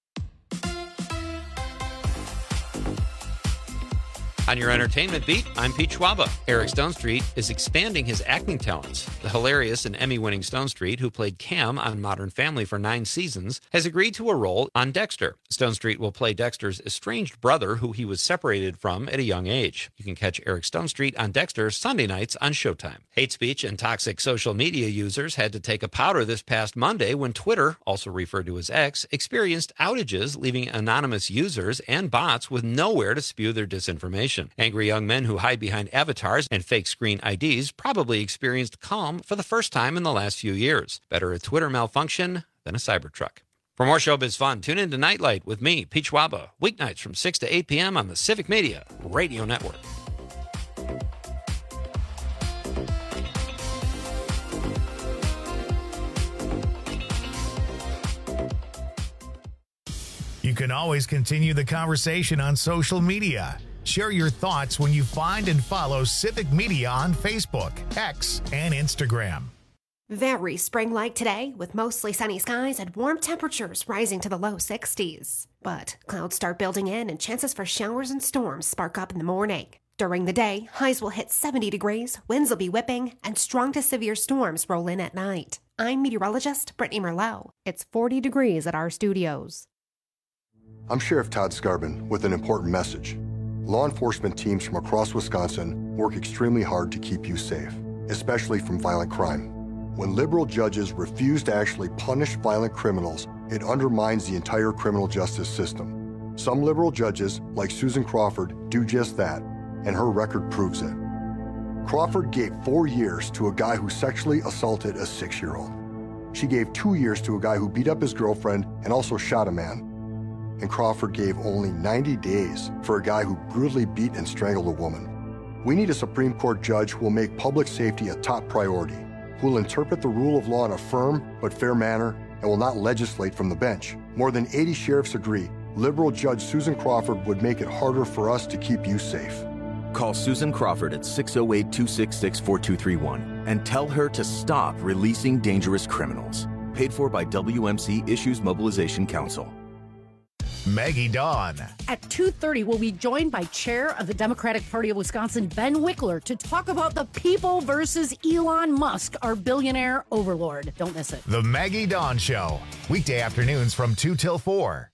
[SPEAKER 11] On your entertainment beat, I'm Pete Schwaba. Eric Stonestreet is expanding his acting talents. The hilarious and Emmy-winning Stonestreet, who played Cam on Modern Family for nine seasons, has agreed to a role on Dexter. Stonestreet will play Dexter's estranged brother, who he was separated from at a young age. You can catch Eric Stonestreet on Dexter Sunday nights on Showtime. Hate speech and toxic social media users had to take a powder this past Monday when Twitter, also referred to as X, experienced outages, leaving anonymous users and bots with nowhere to spew their disinformation. Angry young men who hide behind avatars and fake screen I Ds probably experienced calm for the first time in the last few years. Better a Twitter malfunction than a Cybertruck. For more showbiz fun, tune in to Nightlight with me, Pete Schwaba, weeknights from six to eight p.m. on the Civic Media Radio Network.
[SPEAKER 1] You can always continue the conversation on social media. Share your thoughts when you find and follow Civic Media on Facebook, X, and Instagram.
[SPEAKER 19] Very spring-like today, with mostly sunny skies and warm temperatures rising to the low sixties. But clouds start building in and chances for showers and storms spark up in the morning. During the day, highs will hit seventy degrees, winds will be whipping, and strong to severe storms roll in at night. I'm meteorologist Brittany Merlot. It's forty degrees at our studios.
[SPEAKER 20] I'm Sheriff Todd Skarbin with an important message. Law enforcement teams from across Wisconsin work extremely hard to keep you safe, especially from violent crime. When liberal judges refuse to actually punish violent criminals, it undermines the entire criminal justice system. Some liberal judges, like Susan Crawford, do just that, and her record proves it. Crawford gave four years to a guy who sexually assaulted a six-year-old. She gave two years to a guy who beat up his girlfriend and also shot a man. And Crawford gave only ninety days for a guy who brutally beat and strangled a woman. We need a Supreme Court judge who will make public safety a top priority, who will interpret the rule of law in a firm but fair manner, and will not legislate from the bench. More than eighty sheriffs agree liberal Judge Susan Crawford would make it harder for us to keep you safe.
[SPEAKER 21] Call Susan Crawford at six oh eight, two six six, four two three one and tell her to stop releasing dangerous criminals. Paid for by W M C Issues Mobilization Council.
[SPEAKER 1] Maggie Dawn.
[SPEAKER 3] At two thirty, we'll be joined by Chair of the Democratic Party of Wisconsin, Ben Wickler, to talk about the people versus Elon Musk, our billionaire overlord. Don't miss it.
[SPEAKER 1] The Maggie Dawn Show. Weekday afternoons from two till four.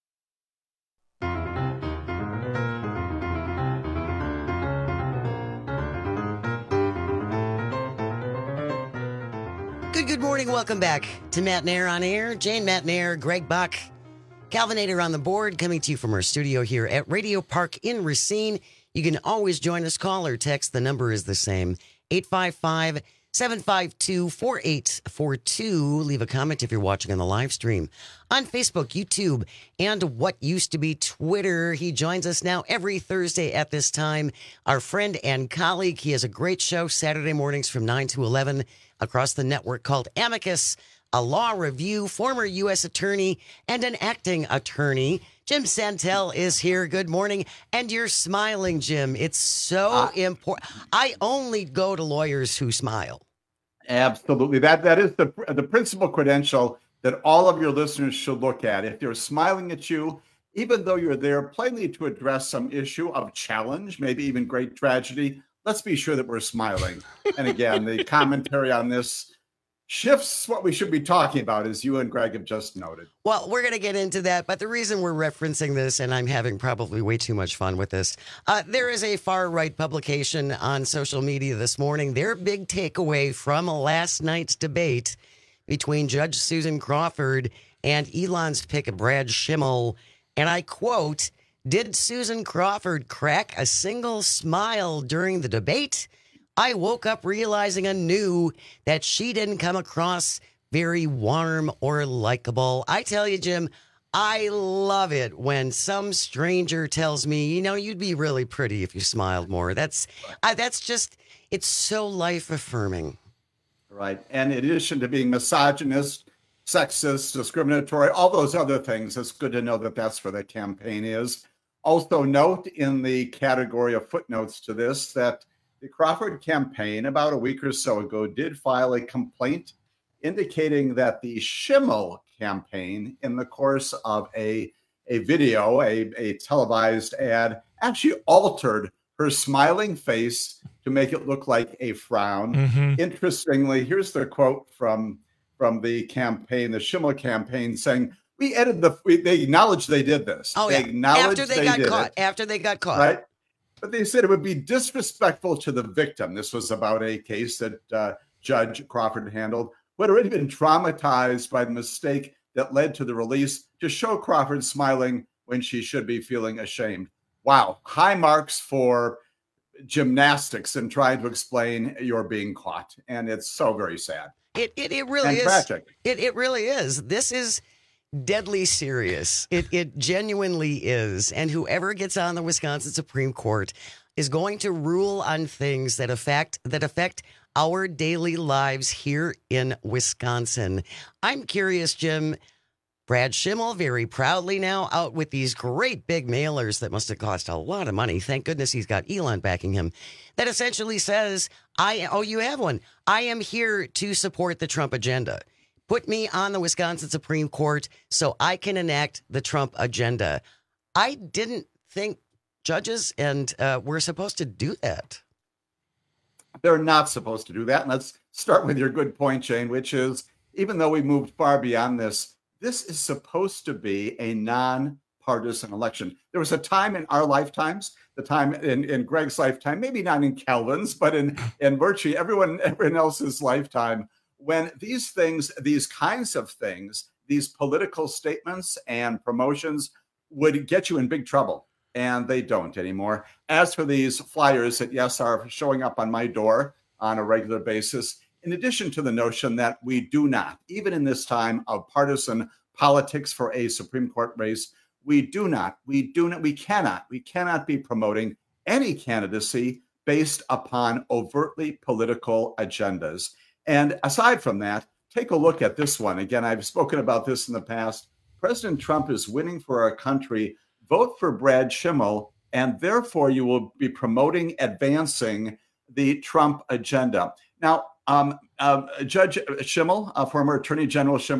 [SPEAKER 12] Good, good morning. Welcome back to Matt Nair on Air. Jane Matt Nair, Greg Buck, Calvinator on the board, coming to you from our studio here at Radio Park in Racine. You can always join us. Call or text. The number is the same, eight five five, seven five two, four eight four two. Leave a comment if you're watching on the live stream on Facebook, YouTube, and what used to be Twitter. He joins us now every Thursday at this time. Our friend and colleague. He has a great show Saturday mornings from nine to eleven across the network called Amicus, a law review, former U S attorney and an acting attorney. Jim Santel is here. Good morning. And you're smiling, Jim. It's so uh, important. I only go to lawyers who smile.
[SPEAKER 22] Absolutely. That That is the, the principal credential that all of your listeners should look at. If they're smiling at you, even though you're there plainly to address some issue of challenge, maybe even great tragedy, let's be sure that we're smiling. And again, the commentary on this shifts what we should be talking about, as you and Greg have just noted.
[SPEAKER 12] Well, we're going to get into that, but the reason we're referencing this, and I'm having probably way too much fun with this, uh, there is a far-right publication on social media this morning. Their big takeaway from last night's debate between Judge Susan Crawford and Elon's pick, Brad Schimmel, and I quote, "Did Susan Crawford crack a single smile during the debate? I woke up realizing anew that she didn't come across very warm or likable." I tell you, Jim, I love it when some stranger tells me, you know, you'd be really pretty if you smiled more. That's I, that's just, it's so life affirming.
[SPEAKER 22] Right. And in addition to being misogynist, sexist, discriminatory, all those other things, it's good to know that that's where the campaign is. Also note in the category of footnotes to this that the Crawford campaign about a week or so ago did file a complaint indicating that the Schimmel campaign, in the course of a, a video, a, a televised ad, actually altered her smiling face to make it look like a frown. Mm-hmm. Interestingly, here's the quote from, from the campaign, the Schimmel campaign, saying, we edited the, we, they acknowledged they did this.
[SPEAKER 12] Oh,
[SPEAKER 22] they
[SPEAKER 12] yeah.
[SPEAKER 22] acknowledged
[SPEAKER 12] After they,
[SPEAKER 22] they
[SPEAKER 12] got
[SPEAKER 22] did
[SPEAKER 12] caught.
[SPEAKER 22] it,
[SPEAKER 12] After they got caught.
[SPEAKER 22] Right? But they said it would be disrespectful to the victim. This was about a case that uh, Judge Crawford handled, who had already been traumatized by the mistake that led to the release, to show Crawford smiling when she should be feeling ashamed. Wow. High marks for gymnastics and trying to explain you're being caught. And it's so very sad.
[SPEAKER 12] It it, it really
[SPEAKER 22] and
[SPEAKER 12] is.
[SPEAKER 22] Tragic.
[SPEAKER 12] It, it really is. This is deadly serious. It it genuinely is. And whoever gets on the Wisconsin Supreme Court is going to rule on things that affect that affect our daily lives here in Wisconsin. I'm curious, Jim. Brad Schimmel very proudly now out with these great big mailers that must have cost a lot of money. Thank goodness he's got Elon backing him. That essentially says, I oh, you have one. I am here to support the Trump agenda. Put me on the Wisconsin Supreme Court so I can enact the Trump agenda. I didn't think judges and uh, were supposed to do that.
[SPEAKER 22] They're not supposed to do that. And let's start with your good point, Jane, which is, even though we moved far beyond this, this is supposed to be a non-partisan election. There was a time in our lifetimes, the time in, in Greg's lifetime, maybe not in Calvin's, but in, in virtually everyone, everyone else's lifetime, when these things, these kinds of things, these political statements and promotions would get you in big trouble. And they don't anymore. As for these flyers that, yes, are showing up on my door on a regular basis, in addition to the notion that we do not, even in this time of partisan politics for a Supreme Court race, we do not, we do not, we cannot, we cannot be promoting any candidacy based upon overtly political agendas. And aside from that, take a look at this one. Again, I've spoken about this in the past. President Trump is winning for our country. Vote for Brad Schimmel, and therefore you will be promoting, advancing the Trump agenda. Now, um, uh, Judge Schimmel, uh, former Attorney General Schimmel,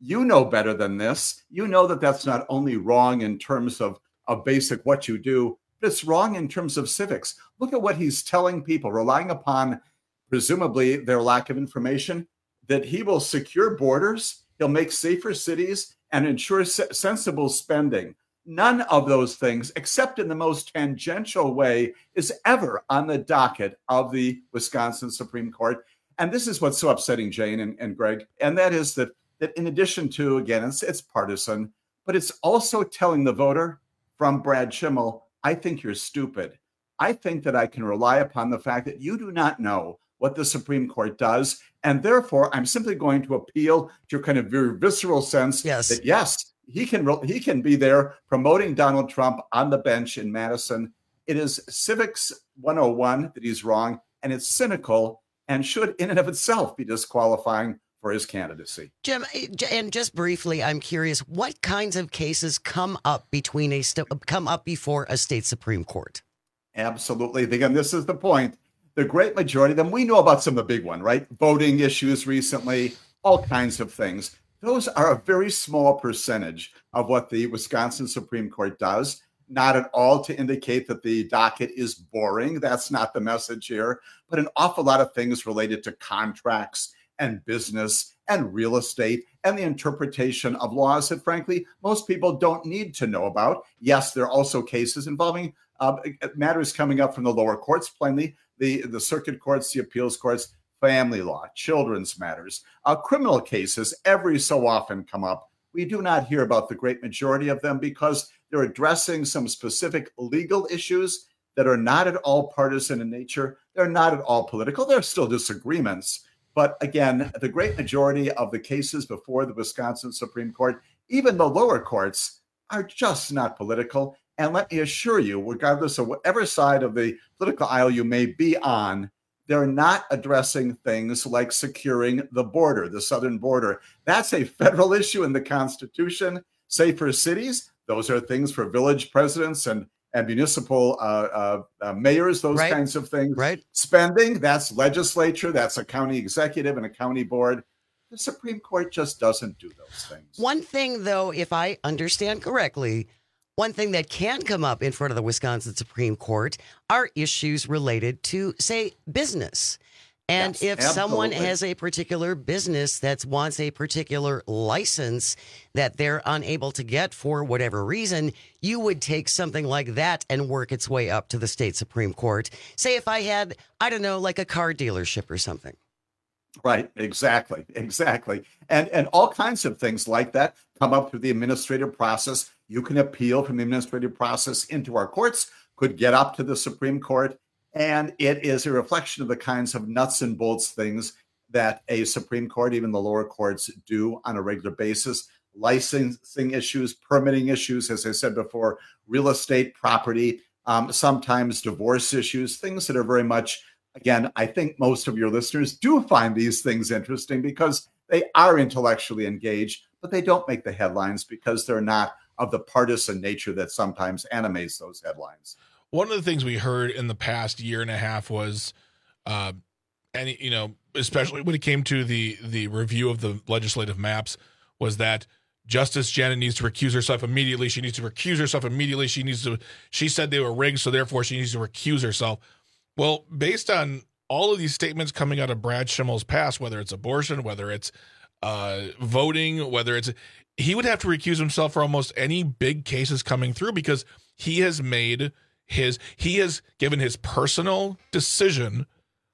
[SPEAKER 22] You know better than this. You know that that's not only wrong in terms of, of basic what you do, but it's wrong in terms of civics. Look at what he's telling people, relying upon presumably their lack of information, that he will secure borders, he'll make safer cities, and ensure se- sensible spending. None of those things, except in the most tangential way, is ever on the docket of the Wisconsin Supreme Court. And this is what's so upsetting, Jane and, and Greg, and that is that that in addition to, again, it's, it's partisan, but it's also telling the voter from Brad Schimmel, I think you're stupid. I think that I can rely upon the fact that you do not know what the Supreme Court does, and therefore I'm simply going to appeal to your kind of very visceral sense
[SPEAKER 12] yes.
[SPEAKER 22] that, yes, he can he can be there promoting Donald Trump on the bench in Madison. It is civics one oh one that he's wrong, and it's cynical and should in and of itself be disqualifying for his candidacy.
[SPEAKER 12] Jim, and just briefly, I'm curious, what kinds of cases come up between a st- come up before a state Supreme Court?
[SPEAKER 22] Absolutely. Again, this is the point. The great majority of them, we know about some of the big one, right? Voting issues recently, all kinds of things. Those are a very small percentage of what the Wisconsin Supreme Court does. Not at all to indicate that the docket is boring. That's not the message here. But an awful lot of things related to contracts and business and real estate and the interpretation of laws that, frankly, most people don't need to know about. Yes, there are also cases involving uh, matters coming up from the lower courts, plainly, the, the circuit courts, the appeals courts, family law, children's matters, uh, criminal cases every so often come up. We do not hear about the great majority of them because they're addressing some specific legal issues that are not at all partisan in nature. They're not at all political. There are still disagreements. But again, the great majority of the cases before the Wisconsin Supreme Court, even the lower courts, are just not political. And let me assure you, regardless of whatever side of the political aisle you may be on, they're not addressing things like securing the border, the southern border. That's a federal issue in the Constitution. Safer cities, those are things for village presidents and and municipal uh, uh, uh, mayors, those
[SPEAKER 12] right.
[SPEAKER 22] kinds of things.
[SPEAKER 12] Right.
[SPEAKER 22] Spending, that's legislature, that's a county executive and a county board. The Supreme Court just doesn't do those things.
[SPEAKER 12] One thing, though, if I understand correctly, one thing that can come up in front of the Wisconsin Supreme Court are issues related to, say, business. And
[SPEAKER 22] Yes,
[SPEAKER 12] if someone
[SPEAKER 22] absolutely.
[SPEAKER 12] has a particular business that wants a particular license that they're unable to get for whatever reason, you would take something like that and work its way up to the state Supreme Court. Say if I had, I don't know, like a car dealership or something.
[SPEAKER 22] Right, exactly, exactly. And and all kinds of things like that come up through the administrative process. You can appeal from the administrative process into our courts, could get up to the Supreme Court. And it is a reflection of the kinds of nuts and bolts things that a Supreme Court, even the lower courts, do on a regular basis. Licensing issues, permitting issues, as I said before, real estate, property, um, sometimes divorce issues, things that are very much, again, I think most of your listeners do find these things interesting because they are intellectually engaged, but they don't make the headlines because they're not of the partisan nature that sometimes animates those headlines.
[SPEAKER 14] One of the things we heard in the past year and a half was, uh, and you know, especially when it came to the the review of the legislative maps, was that Justice Janet needs to recuse herself immediately. She needs to recuse herself immediately. She needs to. She said they were rigged, so therefore she needs to recuse herself. Well, based on all of these statements coming out of Brad Schimmel's past, whether it's abortion, whether it's uh, voting, whether it's, he would have to recuse himself for almost any big cases coming through because he has made. His he has given his personal decision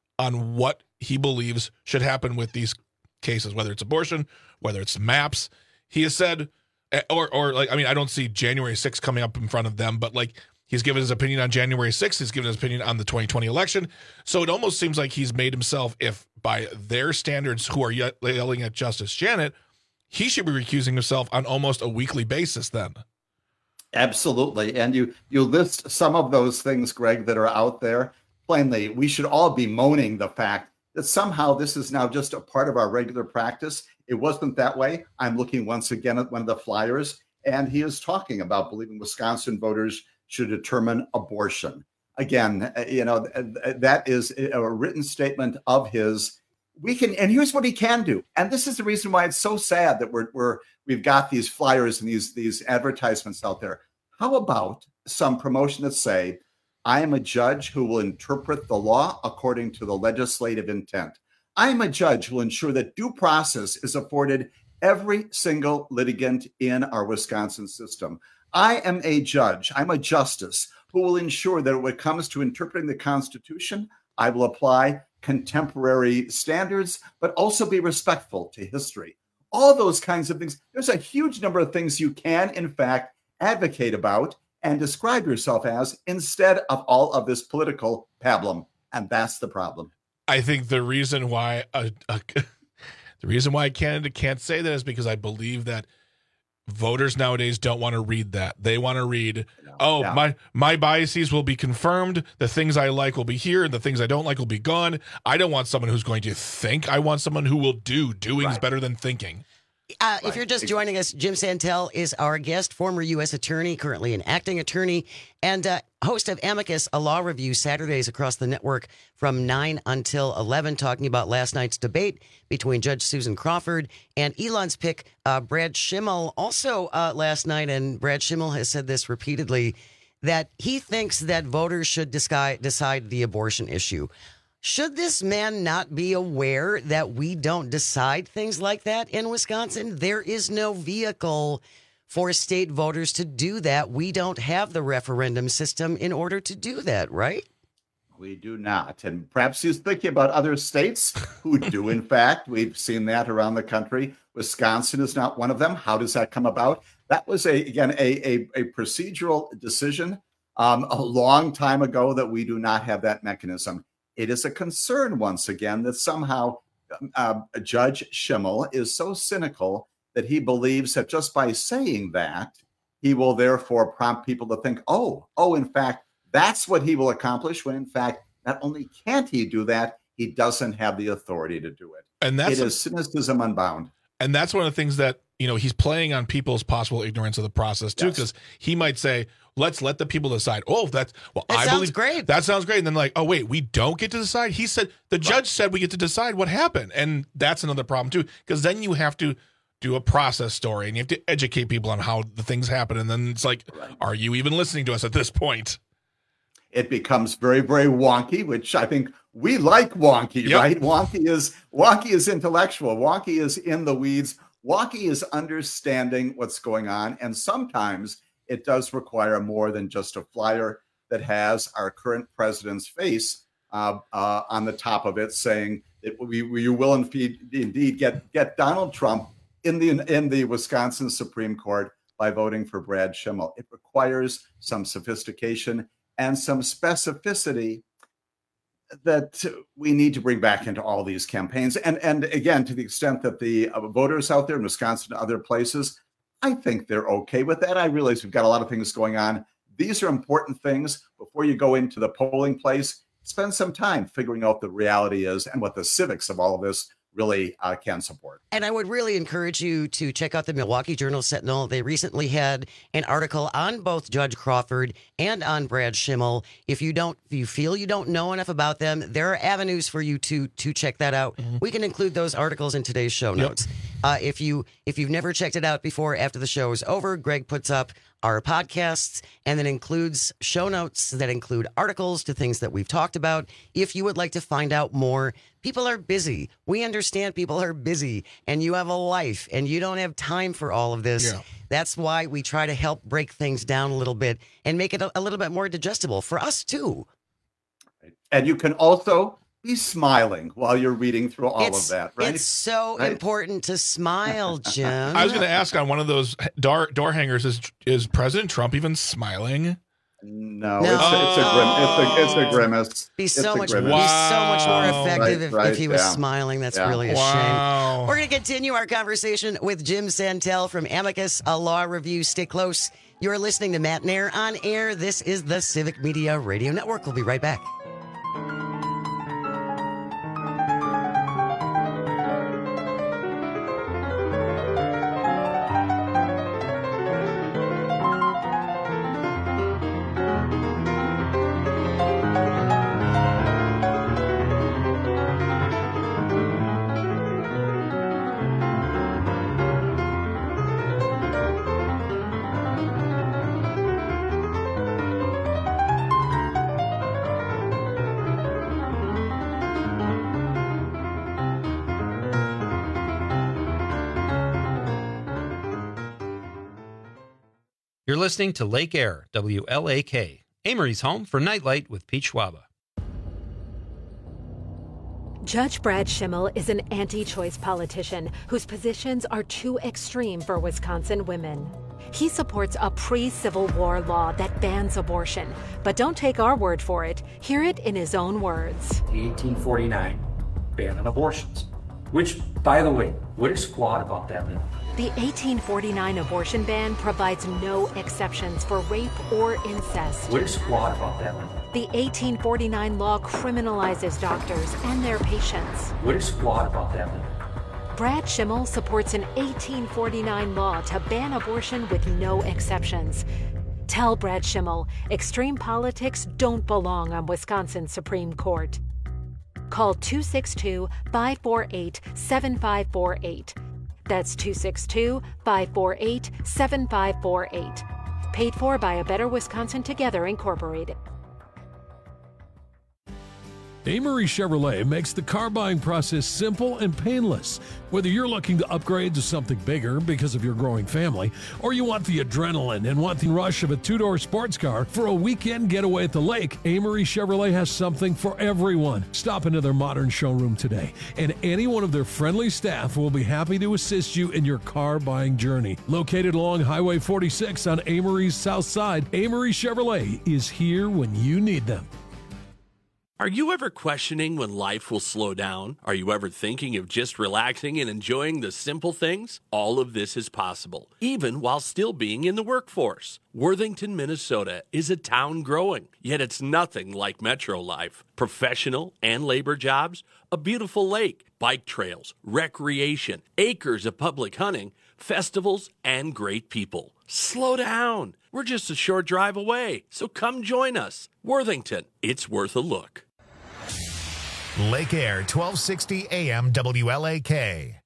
[SPEAKER 14] on what he believes should happen with these cases, whether it's abortion, whether it's maps. He has said, or or like I mean, I don't see January sixth coming up in front of them, but like he's given his opinion on January sixth, he's given his opinion on the twenty twenty election. So it almost seems like he's made himself, if by their standards, who are ye- yelling at Justice Janet, he should be recusing himself on almost a weekly basis then.
[SPEAKER 22] Absolutely. And you you list some of those things, Greg, that are out there. Plainly, we should all be moaning the fact that somehow this is now just a part of our regular practice. It wasn't that way. I'm looking once again at one of the flyers, and he is talking about believing Wisconsin voters should determine abortion. Again, you know, that is a written statement of his. we can, and here's what he can do. And this is the reason why it's so sad that we're, we're we've got these flyers and these these advertisements out there. How about some promotion that say, I am a judge who will interpret the law according to the legislative intent. I am a judge who will ensure that due process is afforded every single litigant in our Wisconsin system. I am a judge, I'm a justice who will ensure that when it comes to interpreting the Constitution, I will apply contemporary standards, but also be respectful to history. All those kinds of things. There's a huge number of things you can, in fact, advocate about and describe yourself as instead of all of this political pablum. And that's the problem.
[SPEAKER 14] I think the reason why a, a, the reason why a candidate can't say that is because I believe that voters nowadays don't want to read that. They want to read, oh, yeah. my my biases will be confirmed. The things I like will be here, and the things I don't like will be gone. I don't want someone who's going to think. I want someone who will do. Doing is right. better than thinking.
[SPEAKER 12] Uh, if you're just joining us, Jim Santel is our guest, former U S attorney, currently an acting attorney, and uh, host of Amicus, a law review, Saturdays across the network from nine until eleven, talking about last night's debate between Judge Susan Crawford and Elon's pick, uh, Brad Schimmel, also uh, last night. And Brad Schimmel has said this repeatedly, that he thinks that voters should decide, decide the abortion issue. Should this man not be aware that we don't decide things like that in Wisconsin? There is no vehicle for state voters to do that. We don't have the referendum system in order to do that, right?
[SPEAKER 22] We do not. And perhaps he's thinking about other states who do, in fact. We've seen that around the country. Wisconsin is not one of them. How does that come about? That was, a again, a, a, a procedural decision um, a long time ago that we do not have that mechanism. It is a concern, once again, that somehow uh, Judge Schimmel is so cynical that he believes that just by saying that, he will therefore prompt people to think, oh, oh, in fact, that's what he will accomplish, when in fact, not only can't he do that, he doesn't have the authority to do it.
[SPEAKER 14] And that's
[SPEAKER 22] it
[SPEAKER 14] a,
[SPEAKER 22] is cynicism unbound.
[SPEAKER 14] And that's one of the things that, you know, he's playing on people's possible ignorance of the process, too, because yes. he might say, let's let the people decide. Oh, that's well,
[SPEAKER 12] that
[SPEAKER 14] I
[SPEAKER 12] sounds
[SPEAKER 14] believe
[SPEAKER 12] great.
[SPEAKER 14] That sounds great. And then like, oh, wait, we don't get to decide. He said the judge right. said we get to decide what happened. And that's another problem, too, because then you have to do a process story and you have to educate people on how the things happen. And then it's like, right. are you even listening to us at this point?
[SPEAKER 22] It becomes very, very wonky, which I think we like wonky, yep. right? Wonky is wonky is intellectual. Wonky is in the weeds. Wonky is understanding what's going on. And sometimes it does require more than just a flyer that has our current president's face uh, uh, on the top of it, saying that we, we will indeed, indeed get get Donald Trump in the in the Wisconsin Supreme Court by voting for Brad Schimmel. It requires some sophistication and some specificity that we need to bring back into all these campaigns. And and again, to the extent that the uh, voters out there in Wisconsin and other places, I think they're okay with that. I realize we've got a lot of things going on. These are important things. Before you go into the polling place, spend some time figuring out the reality is and what the civics of all of this really uh, can support.
[SPEAKER 12] And I would really encourage you to check out the Milwaukee Journal-Sentinel. They recently had an article on both Judge Crawford and on Brad Schimmel. If you don't, if you feel you don't know enough about them, there are avenues for you to to check that out. Mm-hmm. We can include those articles in today's show notes. Yep. Uh, if you if you've never checked it out before, after the show is over, Greg puts up our podcasts and then includes show notes that include articles to things that we've talked about. If you would like to find out more, people are busy. We understand people are busy and you have a life and you don't have time for all of this. Yeah. That's why we try to help break things down a little bit and make it a, a little bit more digestible for us too.
[SPEAKER 22] And you can also be smiling while you're reading through all
[SPEAKER 12] it's,
[SPEAKER 22] of that, right?
[SPEAKER 12] It's so
[SPEAKER 22] right?
[SPEAKER 12] important to smile, Jim.
[SPEAKER 14] I was going to ask on one of those door, door hangers, is is President Trump even smiling?
[SPEAKER 22] No, no. It's, it's, a grim, it's, a, it's a grimace.
[SPEAKER 12] Be so,
[SPEAKER 22] it's
[SPEAKER 12] much,
[SPEAKER 22] grimace.
[SPEAKER 12] Wow. be so much more effective
[SPEAKER 22] right,
[SPEAKER 12] if,
[SPEAKER 22] right,
[SPEAKER 12] if he was
[SPEAKER 22] yeah.
[SPEAKER 12] smiling. That's
[SPEAKER 22] yeah.
[SPEAKER 12] really a
[SPEAKER 14] wow.
[SPEAKER 12] shame. We're going to continue our conversation with Jim Santel from Amicus, a law review. Stay close. You're listening to Matt Nair on air. This is the Civic Media Radio Network. We'll be right back.
[SPEAKER 11] You're listening to Lake Air, W L A K, Amory's home for Nightlight with Pete Schwaba.
[SPEAKER 15] Judge Brad Schimmel is an anti-choice politician whose positions are too extreme for Wisconsin women. He supports a pre-Civil War law that bans abortion. But don't take our word for it. Hear it in his own words.
[SPEAKER 16] The eighteen forty-nine ban on abortions. Which, by the way, what is flawed about that?
[SPEAKER 15] The eighteen forty-nine abortion ban provides no exceptions for rape or incest.
[SPEAKER 16] What is flawed about that?
[SPEAKER 15] The eighteen forty-nine law criminalizes doctors and their patients.
[SPEAKER 16] What is flawed about that?
[SPEAKER 15] Brad Schimmel supports an eighteen forty-nine law to ban abortion with no exceptions. Tell Brad Schimmel extreme politics don't belong on Wisconsin's Supreme Court. Call two six two, five four eight, seven five four eight. That's two six two, five four eight, seven five four eight. Paid for by A Better Wisconsin Together, Incorporated.
[SPEAKER 2] Amory Chevrolet makes the car buying process simple and painless. Whether you're looking to upgrade to something bigger because of your growing family, or you want the adrenaline and want the rush of a two-door sports car for a weekend getaway at the lake, Amory Chevrolet has something for everyone. Stop into their modern showroom today, and any one of their friendly staff will be happy to assist you in your car buying journey. Located along Highway forty-six on Amory's south side, Amory Chevrolet is here when you need them.
[SPEAKER 6] Are you ever questioning when life will slow down? Are you ever thinking of just relaxing and enjoying the simple things? All of this is possible, even while still being in the workforce. Worthington, Minnesota is a town growing, yet it's nothing like metro life. Professional and labor jobs, a beautiful lake, bike trails, recreation, acres of public hunting, festivals, and great people. Slow down. We're just a short drive away, so come join us. Worthington, it's worth a look.
[SPEAKER 1] Lake Air, twelve sixty A M W L A K.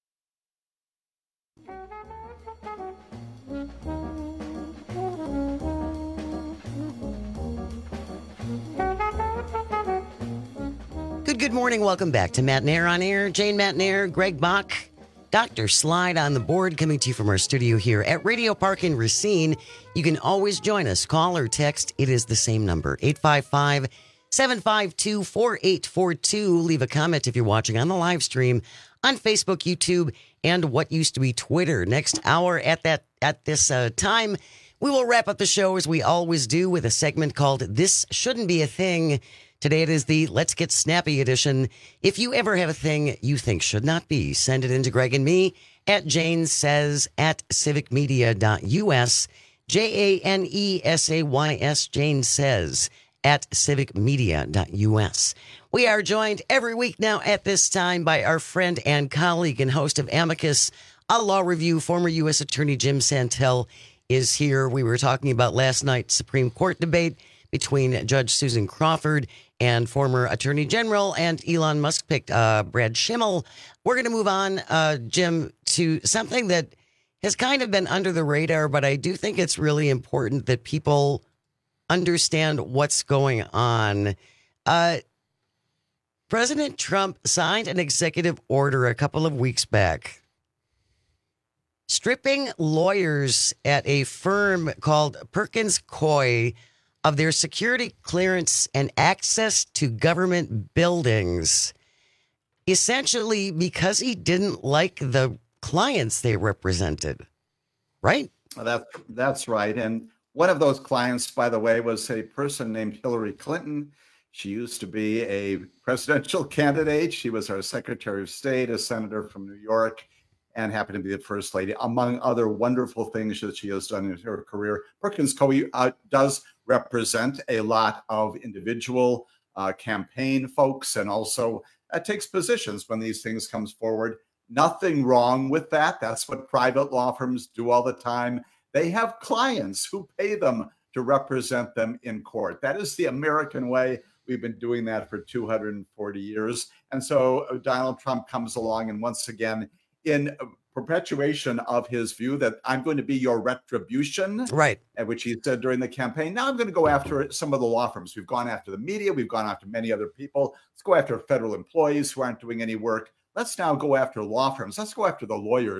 [SPEAKER 12] Good, good morning. Welcome back to Matt Nair on Air. Jane Matt Nair, Greg Bach, Doctor Slide on the board, coming to you from our studio here at Radio Park in Racine. You can always join us. Call or text. It is the same number, eight five five, seven five two, four eight four two. Leave a comment if you're watching on the live stream on Facebook, YouTube, and what used to be Twitter. Next hour at that at this uh, time, we will wrap up the show as we always do with a segment called This Shouldn't Be a Thing. Today it is the Let's Get Snappy edition. If you ever have a thing you think should not be, send it in to Greg and me at Jane Says at civic media dot U S. J A N E S A Y S, Jane Says at civic media dot U S. We are joined every week now at this time by our friend and colleague and host of Amicus, a law review, former U S Attorney Jim Santel is here. We were talking about last night's Supreme Court debate between Judge Susan Crawford and former Attorney General and Elon Musk picked uh, Brad Schimmel. We're going to move on, uh, Jim, to something that has kind of been under the radar, but I do think it's really important that people understand what's going on. Uh, President Trump signed an executive order a couple of weeks back stripping lawyers at a firm called Perkins Coie of their security clearance and access to government buildings, essentially because he didn't like the clients they represented, right?
[SPEAKER 22] That's, that's right. And one of those clients, by the way, was a person named Hillary Clinton. She used to be a presidential candidate. She was our Secretary of State, a senator from New York, and happened to be the First Lady, among other wonderful things that she has done in her career. Perkins Coie uh, does represent a lot of individual uh, campaign folks and also uh, takes positions when these things comes forward. Nothing wrong with that. That's what private law firms do all the time. They have clients who pay them to represent them in court. That is the American way. We've been doing that for two hundred forty years. And so uh, Donald Trump comes along and once again, in perpetuation of his view that I'm going to be your retribution,
[SPEAKER 12] right?
[SPEAKER 22] Which he said during the campaign. Now I'm going to go after some of the law firms. We've gone after the media. We've gone after many other people. Let's go after federal employees who aren't doing any work. Let's now go after law firms. Let's go after the lawyers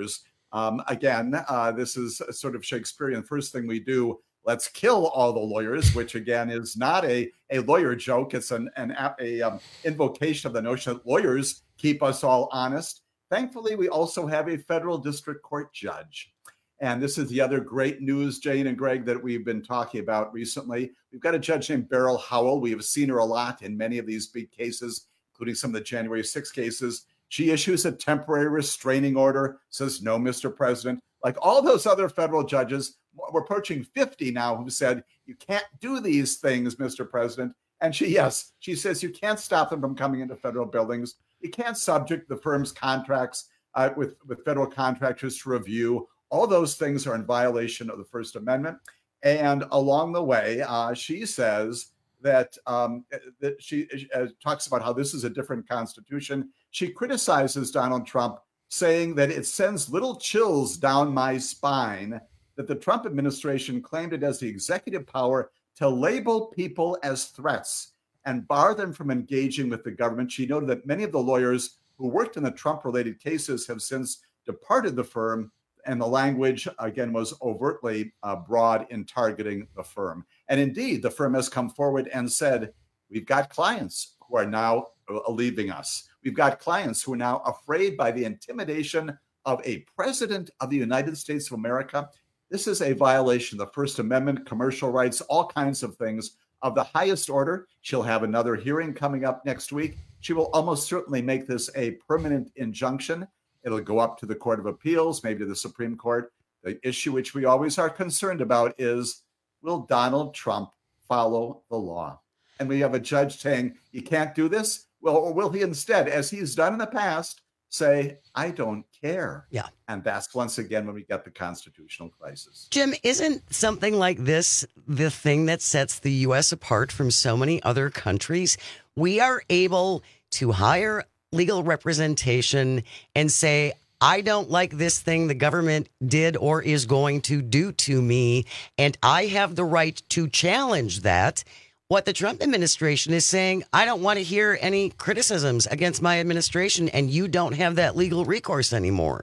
[SPEAKER 22] Um, again, uh, this is a sort of Shakespearean. First thing we do, let's kill all the lawyers, which again is not a, a lawyer joke. It's an, an a um, invocation of the notion that lawyers keep us all honest. Thankfully, we also have a federal district court judge. And this is the other great news, Jane and Greg, that we've been talking about recently. We've got a judge named Beryl Howell. We have seen her a lot in many of these big cases, including some of the January sixth cases. She issues a temporary restraining order, says, no, Mister President. Like all those other federal judges, we're approaching fifty now who said, you can't do these things, Mister President. And she, yes, she says you can't stop them from coming into federal buildings. You can't subject the firm's contracts uh, with, with federal contractors to review. All those things are in violation of the First Amendment. And along the way, uh, she says that, um, that she uh, talks about how this is a different constitution. She criticizes Donald Trump, saying that it sends little chills down my spine that the Trump administration claimed it as the executive power to label people as threats and bar them from engaging with the government. She noted that many of the lawyers who worked in the Trump-related cases have since departed the firm, and the language, again, was overtly uh, broad in targeting the firm. And indeed, the firm has come forward and said, we've got clients who are now uh, leaving us. We've got clients who are now afraid by the intimidation of a president of the United States of America. This is a violation of the First Amendment, commercial rights, all kinds of things of the highest order. She'll have another hearing coming up next week. She will almost certainly make this a permanent injunction. It'll go up to the Court of Appeals, maybe to the Supreme Court. The issue which we always are concerned about is, will Donald Trump follow the law? And we have a judge saying, you can't do this. Well, or will he instead, as he's done in the past, say, I don't care?
[SPEAKER 12] Yeah.
[SPEAKER 22] And that's once again when we get the constitutional crisis.
[SPEAKER 12] Jim, isn't something like this the thing that sets the U S apart from so many other countries? We are able to hire legal representation and say, I don't like this thing the government did or is going to do to me, and I have the right to challenge that. What the Trump administration is saying, I don't want to hear any criticisms against my administration, and you don't have that legal recourse anymore.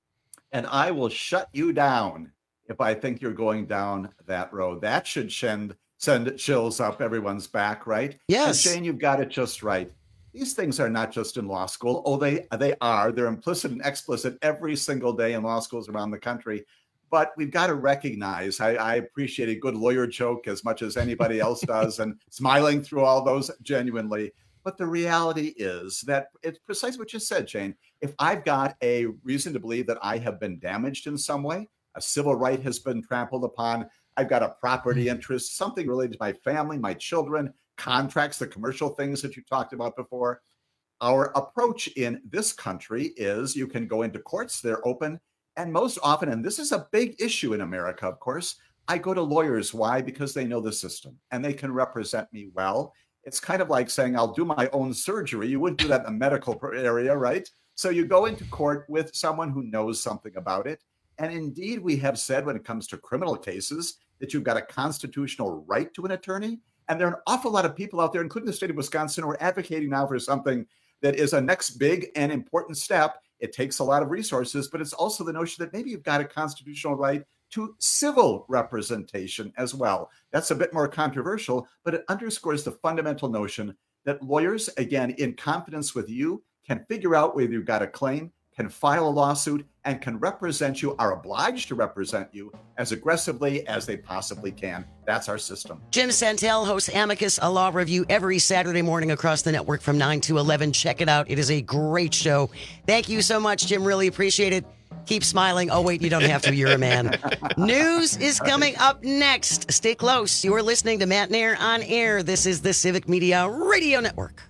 [SPEAKER 22] And I will shut you down if I think you're going down that road. That should send, send chills up everyone's back, right?
[SPEAKER 12] Yes.
[SPEAKER 22] And Shane, you've got it just right. These things are not just in law school. Oh, they, they are. They're implicit and explicit every single day in law schools around the country. But we've got to recognize, I, I appreciate a good lawyer joke as much as anybody else does, and smiling through all those genuinely. But the reality is that it's precisely what you said, Jane. If I've got a reason to believe that I have been damaged in some way, a civil right has been trampled upon, I've got a property interest, something related to my family, my children, contracts, the commercial things that you talked about before. Our approach in this country is you can go into courts, they're open. And most often, and this is a big issue in America, of course, I go to lawyers. Why? Because they know the system and they can represent me well. It's kind of like saying, I'll do my own surgery. You wouldn't do that in the medical area, right? So you go into court with someone who knows something about it. And indeed, we have said when it comes to criminal cases that you've got a constitutional right to an attorney. And there are an awful lot of people out there, including the state of Wisconsin, who are advocating now for something that is a next big and important step. It takes a lot of resources, but it's also the notion that maybe you've got a constitutional right to civil representation as well. That's a bit more controversial, but it underscores the fundamental notion that lawyers, again, in confidence with you, can figure out whether you've got a claim, can file a lawsuit, and can represent you, are obliged to represent you as aggressively as they possibly can. That's our system.
[SPEAKER 12] Jim Santel hosts Amicus, a law review every Saturday morning across the network from nine to eleven. Check it out. It is a great show. Thank you so much, Jim. Really appreciate it. Keep smiling. Oh, wait, you don't have to. You're a man. News is coming up next. Stay close. You're listening to Matt Nair on Air. This is the Civic Media Radio Network.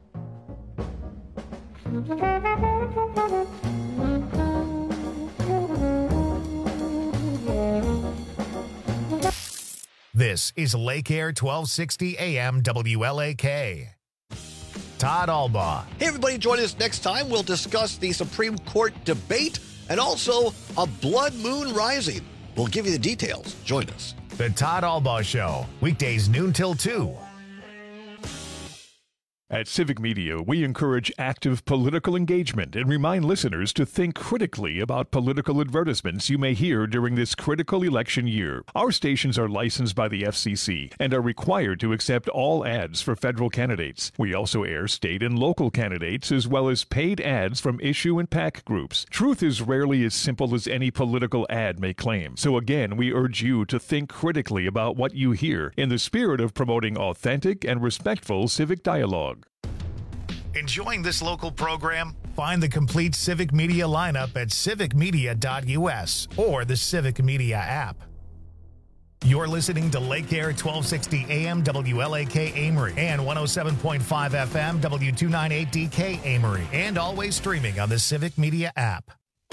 [SPEAKER 1] This is Lake Air twelve sixty A M W L A K. Todd Albaugh.
[SPEAKER 5] Hey, everybody, join us next time. We'll discuss the Supreme Court debate and also a blood moon rising. We'll give you the details. Join us.
[SPEAKER 1] The Todd Albaugh Show, weekdays noon till two
[SPEAKER 7] At Civic Media, we encourage active political engagement and remind listeners to think critically about political advertisements you may hear during this critical election year. Our stations are licensed by the F C C and are required to accept all ads for federal candidates. We also air state and local candidates as well as paid ads from issue and PAC groups. Truth is rarely as simple as any political ad may claim. So again, we urge you to think critically about what you hear in the spirit of promoting authentic and respectful civic dialogue.
[SPEAKER 1] Enjoying this local program? Find the complete Civic Media lineup at civic media dot u s or the Civic Media app. You're listening to Lake Air twelve sixty A M W L A K Amory and one oh seven point five F M W two ninety-eight D K Amory, and always streaming on the Civic Media app.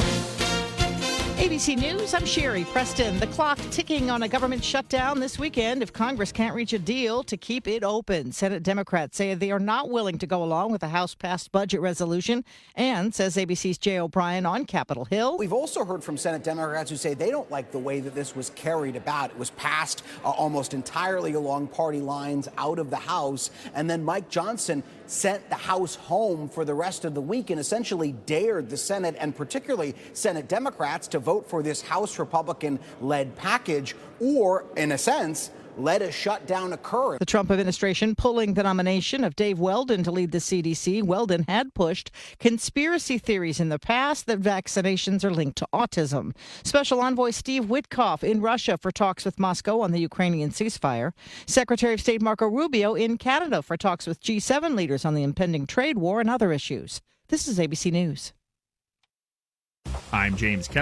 [SPEAKER 8] A B C News, I'm Sherry Preston. The clock ticking on a government shutdown this weekend if Congress can't reach a deal to keep it open. Senate Democrats say they are not willing to go along with the House-passed budget resolution, and, says A B C's Jay O'Brien on Capitol Hill,
[SPEAKER 23] we've also heard from Senate Democrats who say they don't like the way that this was carried about. It was passed uh, almost entirely along party lines out of the House, and then Mike Johnson sent the House home for the rest of the week and essentially dared the Senate, and particularly Senate Democrats, to vote for this House Republican-led package, or, in a sense, let a shutdown occur.
[SPEAKER 8] The Trump administration pulling the nomination of Dave Weldon to lead the C D C. Weldon had pushed conspiracy theories in the past that vaccinations are linked to autism. Special Envoy Steve Witkoff in Russia for talks with Moscow on the Ukrainian ceasefire. Secretary of State Marco Rubio in Canada for talks with G seven leaders on the impending trade war and other issues. This is A B C News.
[SPEAKER 4] I'm James Kelly.